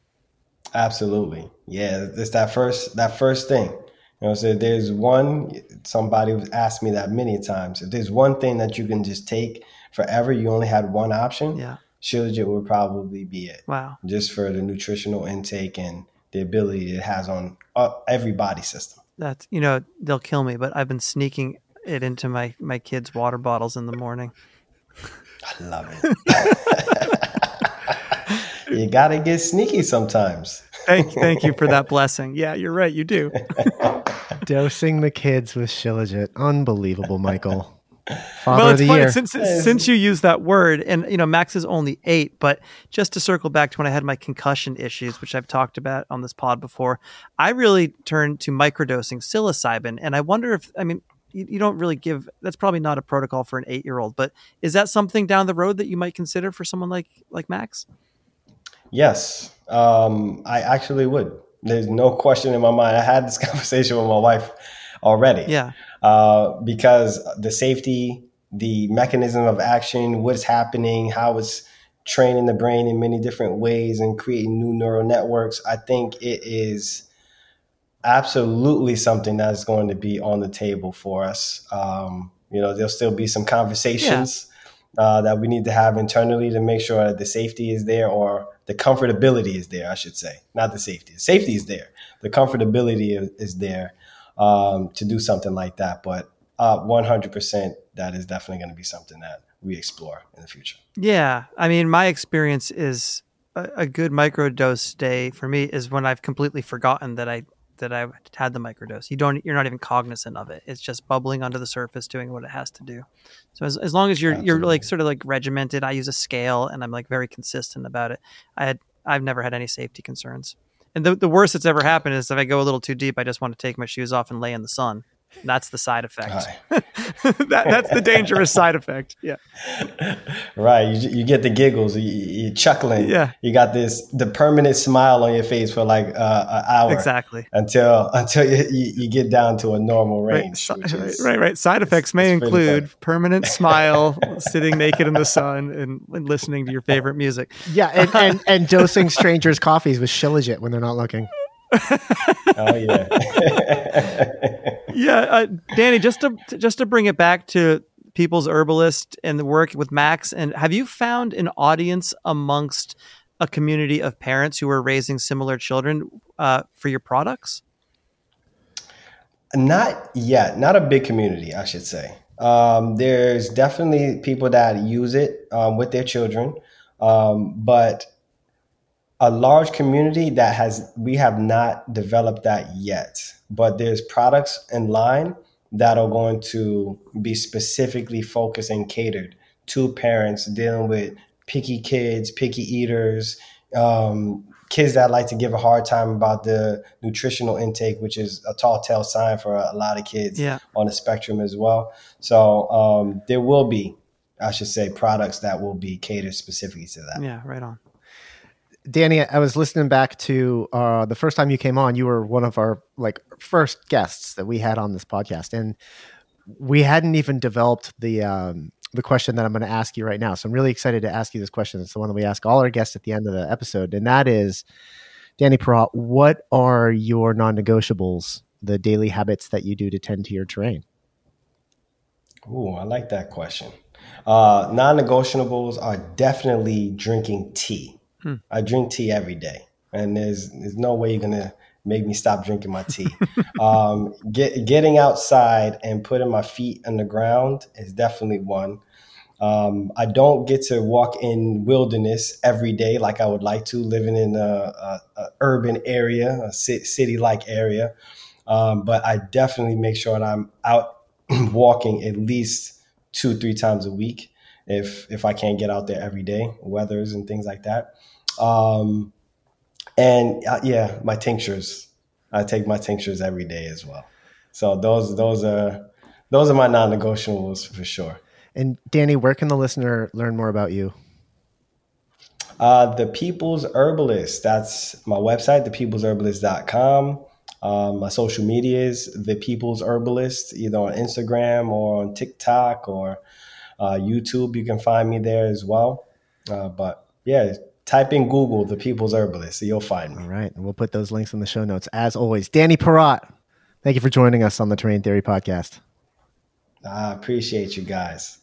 Absolutely. Yeah. It's that first, that first thing. You know, so if there's one, somebody was asked me that many times. If there's one thing that you can just take forever, you only had one option, yeah, shilajit would probably be it. Wow. Just for the nutritional intake and the ability it has on uh, every body system. That's, you know, they'll kill me, but I've been sneaking it into my, my kids' water bottles in the morning. I love it. You got to get sneaky sometimes. Thank, thank you for that blessing. Yeah, you're right. You do. Dosing the kids with shilajit. Unbelievable, Michael. Father Well, of it's the funny year. since since you use that word, and you know, Max is only eight. But just to circle back to when I had my concussion issues, which I've talked about on this pod before, I really turned to microdosing psilocybin, and I wonder if I mean you, you don't really give. That's probably not a protocol for an eight-year-old, but is that something down the road that you might consider for someone like like Max? Yes, um, I actually would. There's no question in my mind. I had this conversation with my wife already. Yeah. Uh, because the safety, the mechanism of action, what's happening, how it's training the brain in many different ways and creating new neural networks. I think it is absolutely something that's going to be on the table for us. Um, you know, there'll still be some conversations yeah. uh, that we need to have internally to make sure that the safety is there, or the comfortability is there, I should say. Not the safety. The safety is there. The comfortability is, is there. Um, to do something like that. But uh, one hundred percent, that is definitely going to be something that we explore in the future. Yeah. I mean, my experience is a, a good microdose day for me is when I've completely forgotten that I that I had the microdose. You don't, you're not even cognizant of it. It's just bubbling under the surface, doing what it has to do. So as, as long as you're, Absolutely. you're like sort of like regimented, I use a scale and I'm like very consistent about it. I had, I've never had any safety concerns. And the, the worst that's ever happened is if I go a little too deep, I just want to take my shoes off and lay in the sun. That's the side effect. that, that's the dangerous side effect. Yeah. Right. You, you get the giggles. You, you're chuckling. Yeah. You got this, the permanent smile on your face for like uh, an hour. Exactly. Until until you, you, you get down to a normal range. Right. Which is, right, right. Side effects may include permanent smile, sitting naked in the sun, and, and listening to your favorite music. Yeah. And, and, and dosing strangers' coffees with shilajit when they're not looking. Oh yeah. yeah, uh, Danny, just to just to bring it back to People's Herbalist and the work with Max, and have you found an audience amongst a community of parents who are raising similar children uh, for your products? Not yet. Not a big community, I should say. Um, there's definitely people that use it um, with their children, um, but a large community that has, we have not developed that yet, but there's products in line that are going to be specifically focused and catered to parents dealing with picky kids, picky eaters, um, kids that like to give a hard time about the nutritional intake, which is a tall tale sign for a lot of kids Yeah. on the spectrum as well. So um, there will be, I should say, products that will be catered specifically to that. Yeah, right on. Danny, I was listening back to uh, the first time you came on. You were one of our like first guests that we had on this podcast, and we hadn't even developed the um, the question that I'm going to ask you right now. So I'm really excited to ask you this question. It's the one that we ask all our guests at the end of the episode, and that is, Danny Perrott, what are your non-negotiables, the daily habits that you do to tend to your terrain? Ooh, I like that question. Uh, non-negotiables are definitely drinking tea. Hmm. I drink tea every day, and there's there's no way you're gonna make me stop drinking my tea. um, get, getting outside and putting my feet on the ground is definitely one. Um, I don't get to walk in wilderness every day like I would like to, living in a, a, a urban area, a city-like area. Um, but I definitely make sure that I'm out walking at least two, three times a week if if I can't get out there every day, weathers and things like that. Um, and uh, yeah, my tinctures. I take my tinctures every day as well. So those those are those are my non-negotiables for sure. And Danny, where can the listener learn more about you? Uh, The People's Herbalist. That's my website, the peoples herbalist dot com. Um, my social media is The People's Herbalist, either on Instagram or on TikTok or uh, YouTube. You can find me there as well. Uh, but yeah, type in Google The People's Herbalist, so you'll find me. All right. And we'll put those links in the show notes. As always, Danny Perrott, thank you for joining us on the Terrain Theory Podcast. I appreciate you guys.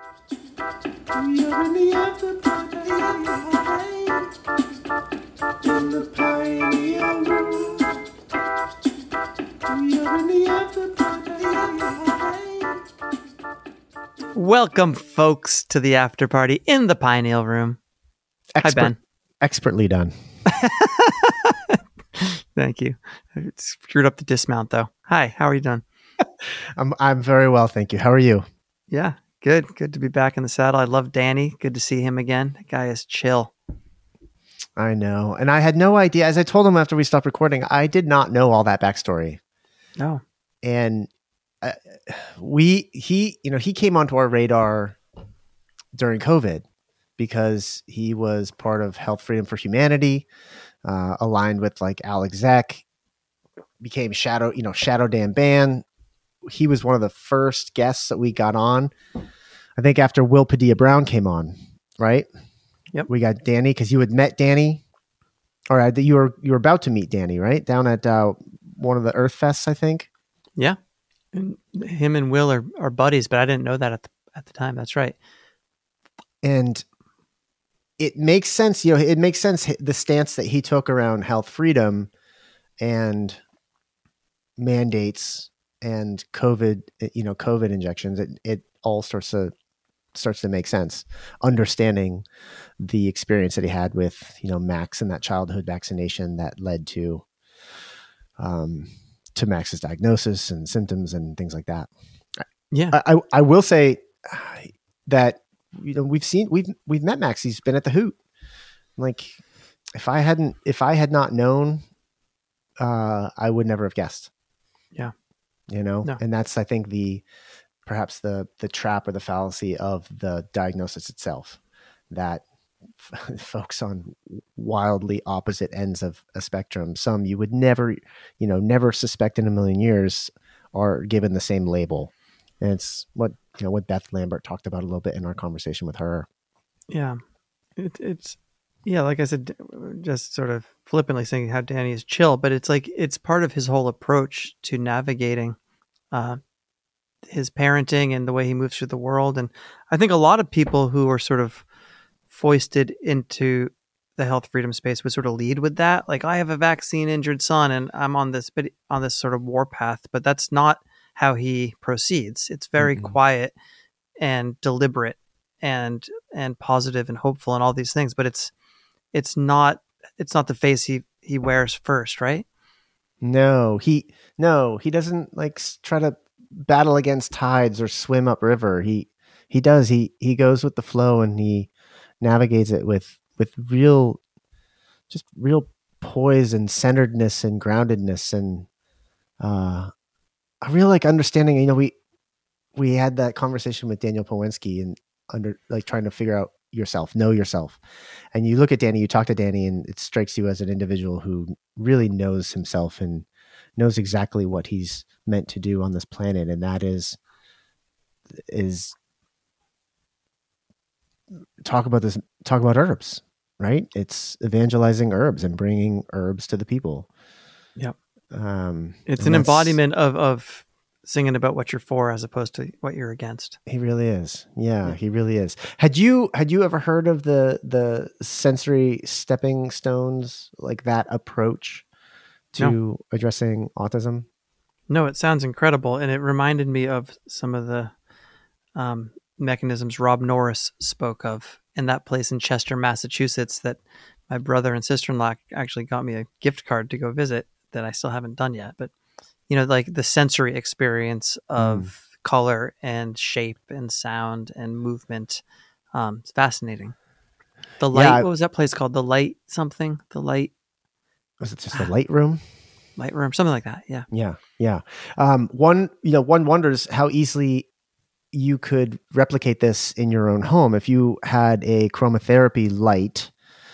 Welcome, folks, to the after party in the Pineal Room. Expert, Hi, Ben. Expertly done. Thank you. I screwed up the dismount, though. Hi, how are you doing? I'm I'm very well, thank you. How are you? Yeah, good. Good to be back in the saddle. I love Danny. Good to see him again. That guy is chill. I know. And I had no idea. As I told him after we stopped recording, I did not know all that backstory. No. And uh, we, he, you know, he came onto our radar during COVID because he was part of Health Freedom for Humanity, uh, aligned with like Alex Zek, became Shadow, you know, Shadow Dan Ban. He was one of the first guests that we got on. I think after Will Padilla Brown came on, right? Yep. We got Danny because you had met Danny, or uh, you were you were about to meet Danny, right? Down at uh, one of the Earth Fests, I think. Yeah, and him and Will are, are buddies, but I didn't know that at the, at the time. That's right. And it makes sense, you know, it makes sense the stance that he took around health freedom and mandates and COVID, you know, COVID injections. It it all starts to starts to make sense. Understanding the experience that he had with, you know, Max and that childhood vaccination that led to um to Max's diagnosis and symptoms and things like that. Yeah, I I, I will say that, you know, we've seen we've we've met Max. He's been at the Hoot. Like, if I hadn't if I had not known, uh, I would never have guessed. Yeah, you know, no. And that's, I think, the perhaps the the trap or the fallacy of the diagnosis itself, that f- folks on wildly opposite ends of a spectrum, some you would never, you know, never suspect in a million years, are given the same label. And it's what, you know, what Beth Lambert talked about a little bit in our conversation with her. Yeah, it, it's, yeah, like I said, just sort of flippantly saying how Danny is chill, but it's like, it's part of his whole approach to navigating uh, his parenting and the way he moves through the world. And I think a lot of people who are sort of foisted into the health freedom space would sort of lead with that. Like, I have a vaccine injured son and I'm on this, on this sort of warpath, but that's not how he proceeds. It's very mm-hmm. quiet and deliberate and, and positive and hopeful and all these things, but it's, it's not it's not the face he he wears first, right? No, he no, he doesn't like s- try to battle against tides or swim upriver. He he does. He he goes with the flow and he navigates it with with real just real poise and centeredness and groundedness and uh a real like understanding. You know, we we had that conversation with Daniel Powinski and under like trying to figure out yourself, know yourself. And you look at Danny, you talk to Danny, and it strikes you as an individual who really knows himself and knows exactly what he's meant to do on this planet. And that is, is talk about this, talk about herbs, right? It's evangelizing herbs and bringing herbs to the people. Yep. Um, It's and an that's- embodiment of, of singing about what you're for as opposed to what you're against. He really is. Yeah, Yeah. he really is. Had you had you ever heard of the the sensory stepping stones, like that approach to addressing autism? No, it sounds incredible. And it reminded me of some of the um, mechanisms Rob Norris spoke of in that place in Chester, Massachusetts, that my brother and sister-in-law actually got me a gift card to go visit that I still haven't done yet. But, you know, like the sensory experience of mm. color and shape and sound and movement. Um, it's fascinating. The light, yeah, what was that place called? The light something? The light. Was it just the light room? Light room, something like that. Yeah. Yeah. Yeah. Um, one, you know, one wonders how easily you could replicate this in your own home. If you had a chromotherapy light,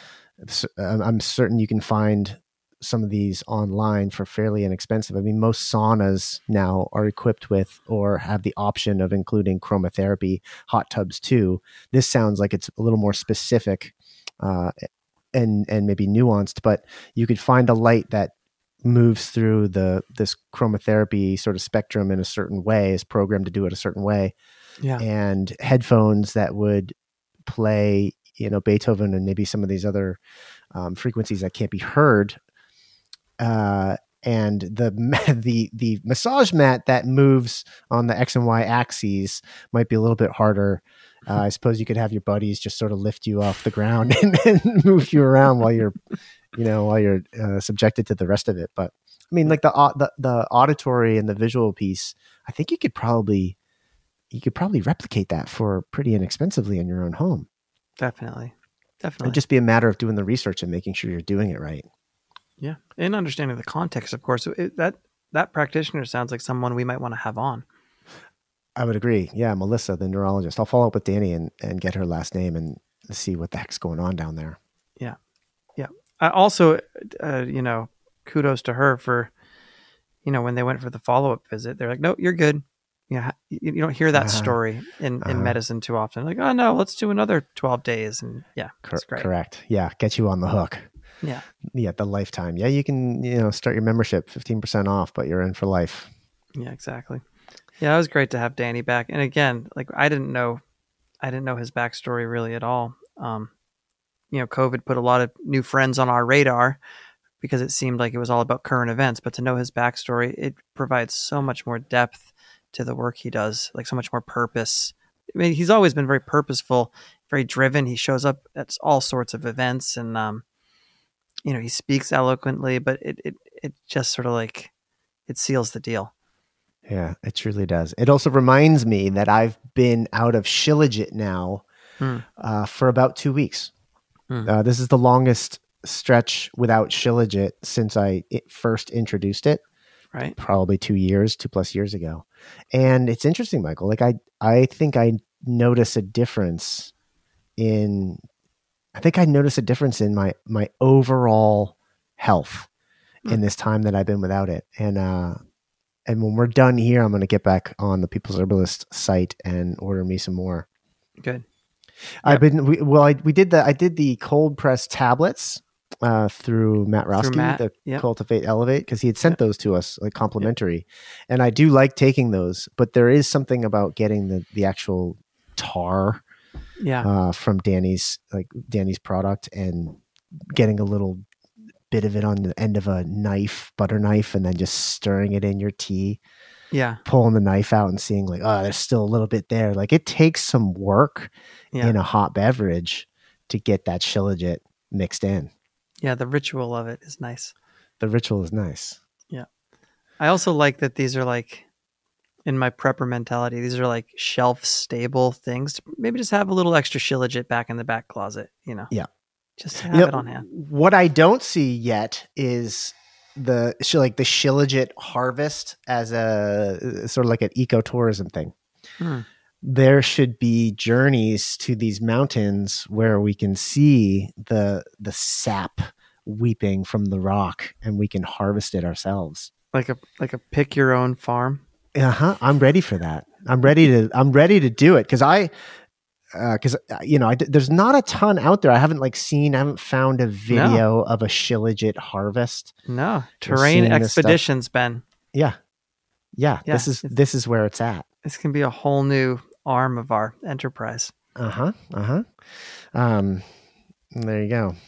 I'm certain you can find some of these online for fairly inexpensive. I mean, most saunas now are equipped with or have the option of including chromotherapy hot tubs too. This sounds like it's a little more specific uh, and and maybe nuanced, but you could find a light that moves through the this chromotherapy sort of spectrum in a certain way, is programmed to do it a certain way. Yeah. And headphones that would play, you know, Beethoven and maybe some of these other um, frequencies that can't be heard. Uh, and the the the massage mat that moves on the X and Y axes might be a little bit harder. Uh, I suppose you could have your buddies just sort of lift you off the ground and, and move you around while you're, you know, while you're uh, subjected to the rest of it. But I mean, like the, the the auditory and the visual piece, I think you could probably you could probably replicate that for pretty inexpensively in your own home. Definitely, definitely. It'd just be a matter of doing the research and making sure you're doing it right. Yeah, and understanding the context, of course. It, that that practitioner sounds like someone we might want to have on. I would agree. Yeah, Melissa, the neurologist. I'll follow up with Danny and, and get her last name and see what the heck's going on down there. Yeah, yeah. I also, uh, you know, kudos to her for, you know, when they went for the follow up visit, they're like, "No, you're good." Yeah, you, you don't hear that uh-huh. story in, in uh-huh. medicine too often. Like, oh no, let's do another twelve days, and yeah, that's Cor- great. Correct. Yeah, get you on the hook. Yeah. Yeah, the lifetime. Yeah, you can, you know, start your membership fifteen percent off, but you're in for life. Yeah, exactly. Yeah, it was great to have Danny back. And again, like I didn't know, I didn't know his backstory really at all. Um, you know, COVID put a lot of new friends on our radar because it seemed like it was all about current events, but to know his backstory, it provides so much more depth to the work he does, like so much more purpose. I mean, he's always been very purposeful, very driven. He shows up at all sorts of events and, um, you know, he speaks eloquently, but it, it, it just sort of like, it seals the deal. Yeah, it truly does. It also reminds me that I've been out of Shilajit now hmm. uh, for about two weeks. Hmm. Uh, this is the longest stretch without Shilajit since I it first introduced it. Right. Probably two years, two plus years ago. And it's interesting, Michael. Like I, I think I notice a difference in I think I noticed a difference in my my overall health mm. in this time that I've been without it. And uh, and when we're done here, I'm going to get back on the People's Herbalist site and order me some more. Good. I've yep. been we, well. I we did the I did the cold press tablets uh, through Matt Roski, Matt. the yep. Cultivate Elevate, because he had sent yep. those to us like complimentary, yep. and I do like taking those. But there is something about getting the the actual tar. Yeah. Uh, from Danny's like Danny's product and getting a little bit of it on the end of a knife, butter knife, and then just stirring it in your tea. Yeah. Pulling the knife out and seeing like, oh, there's still a little bit there. Like it takes some work yeah. in a hot beverage to get that Shilajit mixed in. Yeah, the ritual of it is nice. The ritual is nice. Yeah. I also like that these are like, in my prepper mentality, these are like shelf stable things to maybe just have a little extra shilajit back in the back closet, you know? Yeah. Just have You know, it on hand. what I don't see yet is the like the shilajit harvest as a sort of like an ecotourism thing. Hmm. There should be journeys to these mountains where we can see the the sap weeping from the rock and we can harvest it ourselves. Like a like a pick your own farm. Uh-huh. I'm ready for that. I'm ready to I'm ready to do it because I because uh, you know I, there's not a ton out there. I haven't like seen I haven't found a video no. of a shilajit harvest. No, terrain expeditions, Ben. Yeah. yeah, yeah. This is this is where it's at. This can be a whole new arm of our enterprise. Uh huh. Uh huh. Um, there you go.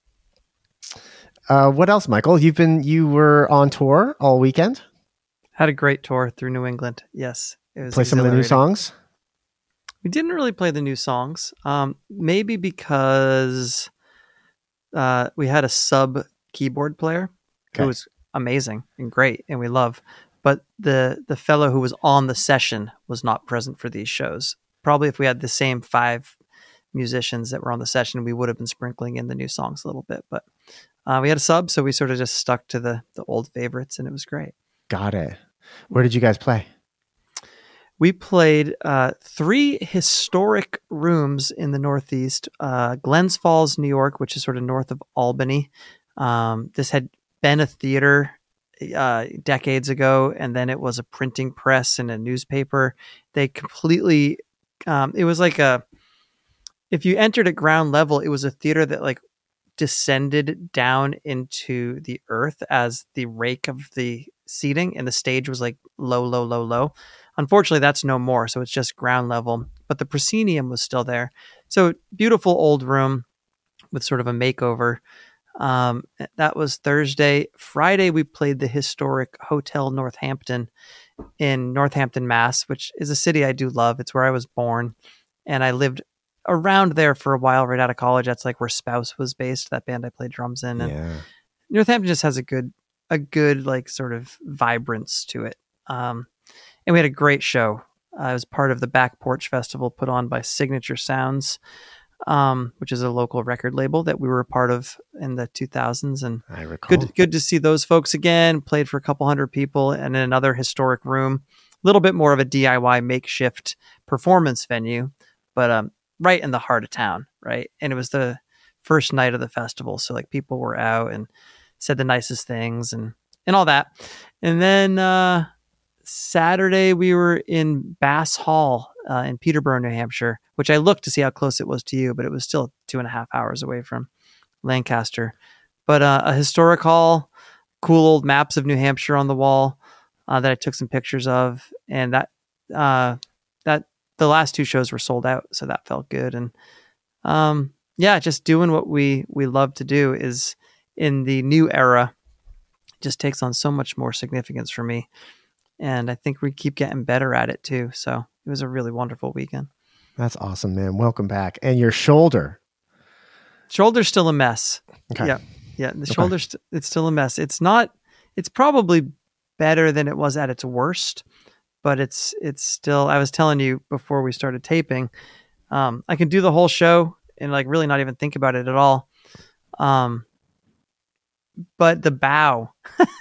Uh, what else, Michael? You've been you were on tour all weekend. Had a great tour through New England. Yes, it was play some of the new songs. We didn't really play the new songs, um, maybe because uh, we had a sub keyboard player okay. who was amazing and great, and we love. But the the fellow who was on the session was not present for these shows. Probably if we had the same five musicians that were on the session, we would have been sprinkling in the new songs a little bit. But uh, we had a sub, so we sort of just stuck to the the old favorites, and it was great. Got it. Where did you guys play? We played uh, three historic rooms in the Northeast. Uh, Glens Falls, New York, which is sort of north of Albany. Um, this had been a theater uh, decades ago, and then it was a printing press and a newspaper. They completely, um, it was like a, if you entered at ground level, it was a theater that like descended down into the earth as the rake of the seating, and the stage was like low, low, low, low. Unfortunately, that's no more, so it's just ground level. But the proscenium was still there. So beautiful old room with sort of a makeover. Um, that was Thursday. Friday, we played the historic Hotel Northampton in Northampton, Mass, which is a city I do love. It's where I was born, and I lived around there for a while right out of college. That's like where Spouse was based, that band I played drums in. And yeah. Northampton just has a good, a good like sort of vibrance to it. Um, and we had a great show. Uh, I was part of the Back Porch Festival put on by Signature Sounds, um, which is a local record label that we were a part of in the two thousands. And I recall. Good, good to see those folks again. Played for a couple hundred people and in another historic room. A little bit more of a D I Y makeshift performance venue, but um, right in the heart of town, right? And it was the first night of the festival, so like people were out and said the nicest things and and all that. And then uh, Saturday we were in Bass Hall uh, in Peterborough, New Hampshire, which I looked to see how close it was to you, but it was still two and a half hours away from Lancaster. But uh, a historic hall, cool old maps of New Hampshire on the wall uh, that I took some pictures of, and that uh, that the last two shows were sold out, so that felt good. And um, yeah, just doing what we we love to do is in the new era just takes on so much more significance for me. And I think we keep getting better at it too. So it was a really wonderful weekend. That's awesome, man. Welcome back. And your shoulder. Shoulder's still a mess. Okay. Yeah. Yeah. The okay. shoulder's, st- it's still a mess. It's not, it's probably better than it was at its worst, but it's, it's still, I was telling you before we started taping, um, I can do the whole show and like really not even think about it at all. Um, but the bow,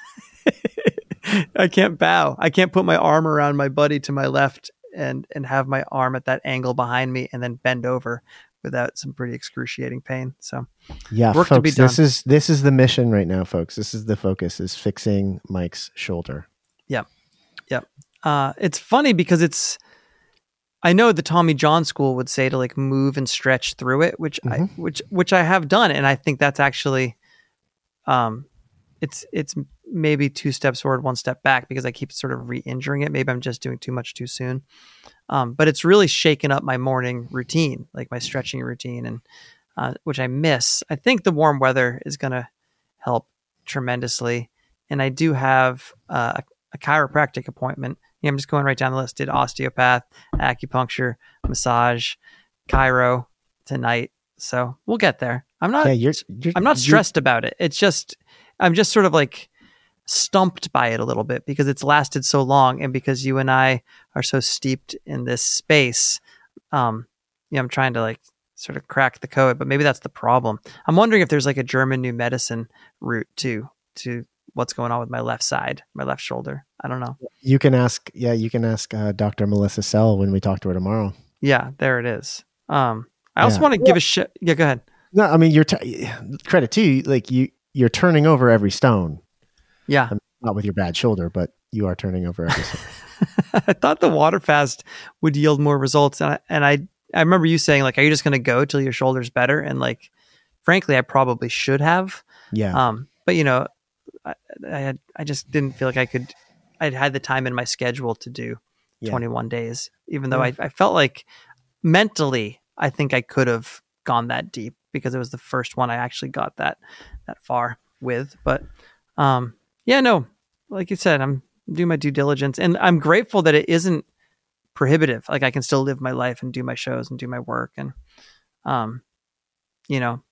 I can't bow. I can't put my arm around my buddy to my left and, and have my arm at that angle behind me and then bend over without some pretty excruciating pain. So yeah, work folks, to be done. This is, this is the mission right now, folks. This is the focus, is fixing Mike's shoulder. Yep. Yep. Uh, it's funny because it's, I know the Tommy John school would say to like move and stretch through it, which mm-hmm. I, which, which I have done. And I think that's actually, um, it's, it's maybe two steps forward, one step back because I keep sort of re-injuring it. Maybe I'm just doing too much too soon. Um, but it's really shaken up my morning routine, like my stretching routine, and uh, which I miss. I think the warm weather is going to help tremendously. And I do have uh, a, a chiropractic appointment. Yeah, I'm just going right down the list. Did osteopath, acupuncture, massage, chiro tonight. So we'll get there. I'm not. Yeah, you're, you're I'm not you're- stressed about it. It's just I'm just sort of like stumped by it a little bit because it's lasted so long, and because you and I are so steeped in this space. Um, yeah, I'm trying to like sort of crack the code, but maybe that's the problem. I'm wondering if there's like a German new medicine route to to what's going on with my left side, my left shoulder. I don't know. You can ask. Yeah, you can ask uh, Doctor Melissa Sell when we talk to her tomorrow. Yeah, there it is. Um, I also Yeah. want to give a shit. Yeah, go ahead. No, I mean, you're t- credit to you. Like you, you're turning over every stone. Yeah. I mean, not with your bad shoulder, but you are turning over every stone. I thought the water fast would yield more results, and I, and I I remember you saying like, "Are you just going to go till your shoulder's better?" And like, frankly, I probably should have. Yeah. Um, but you know, I, I had I just didn't feel like I could. I'd had the time in my schedule to do Yeah. twenty-one days, even though Yeah. I, I felt like mentally, I think I could have gone that deep because it was the first one I actually got that that far with. But um, yeah, no, like you said, I'm doing my due diligence, and I'm grateful that it isn't prohibitive. Like I can still live my life and do my shows and do my work, and um, you know,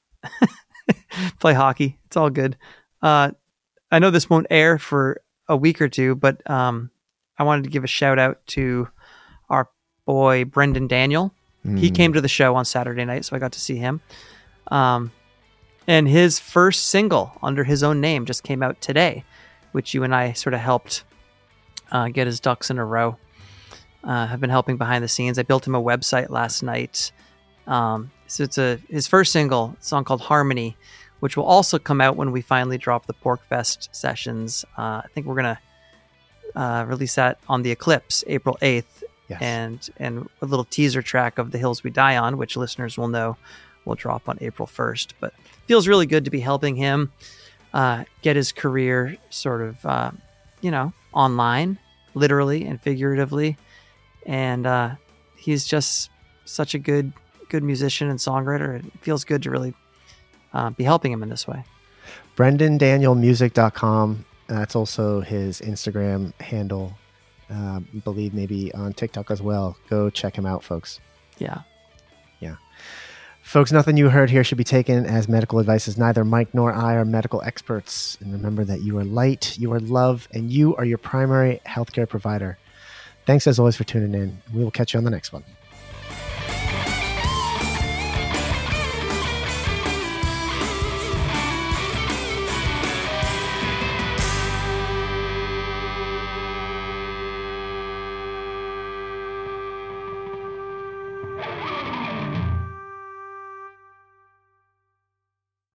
play hockey. It's all good. Uh, I know this won't air for a week or two, but um, I wanted to give a shout out to our boy Brendan Daniel. He Mm. came to the show on Saturday night, so I got to see him. Um, and his first single under his own name just came out today, which you and I sort of helped uh, get his ducks in a row. Uh, have been helping behind the scenes. I built him a website last night. Um, so it's a his first single, a song called Harmony, which will also come out when we finally drop the Porkfest sessions. Uh, I think we're gonna uh, release that on the Eclipse, April eighth. Yes. And and a little teaser track of The Hills We Die On, which listeners will know will drop on April first. But feels really good to be helping him uh, get his career sort of, uh, you know, online, literally and figuratively. And uh, he's just such a good good musician and songwriter. It feels good to really uh, be helping him in this way. Brendan Daniel Music dot com. That's also his Instagram handle. Uh, believe maybe on TikTok as well. Go check him out, folks. Yeah. Yeah. Folks, nothing you heard here should be taken as medical advice, as neither Mike nor I are medical experts. And remember that you are light, you are love, and you are your primary healthcare provider. Thanks as always for tuning in. We will catch you on the next one.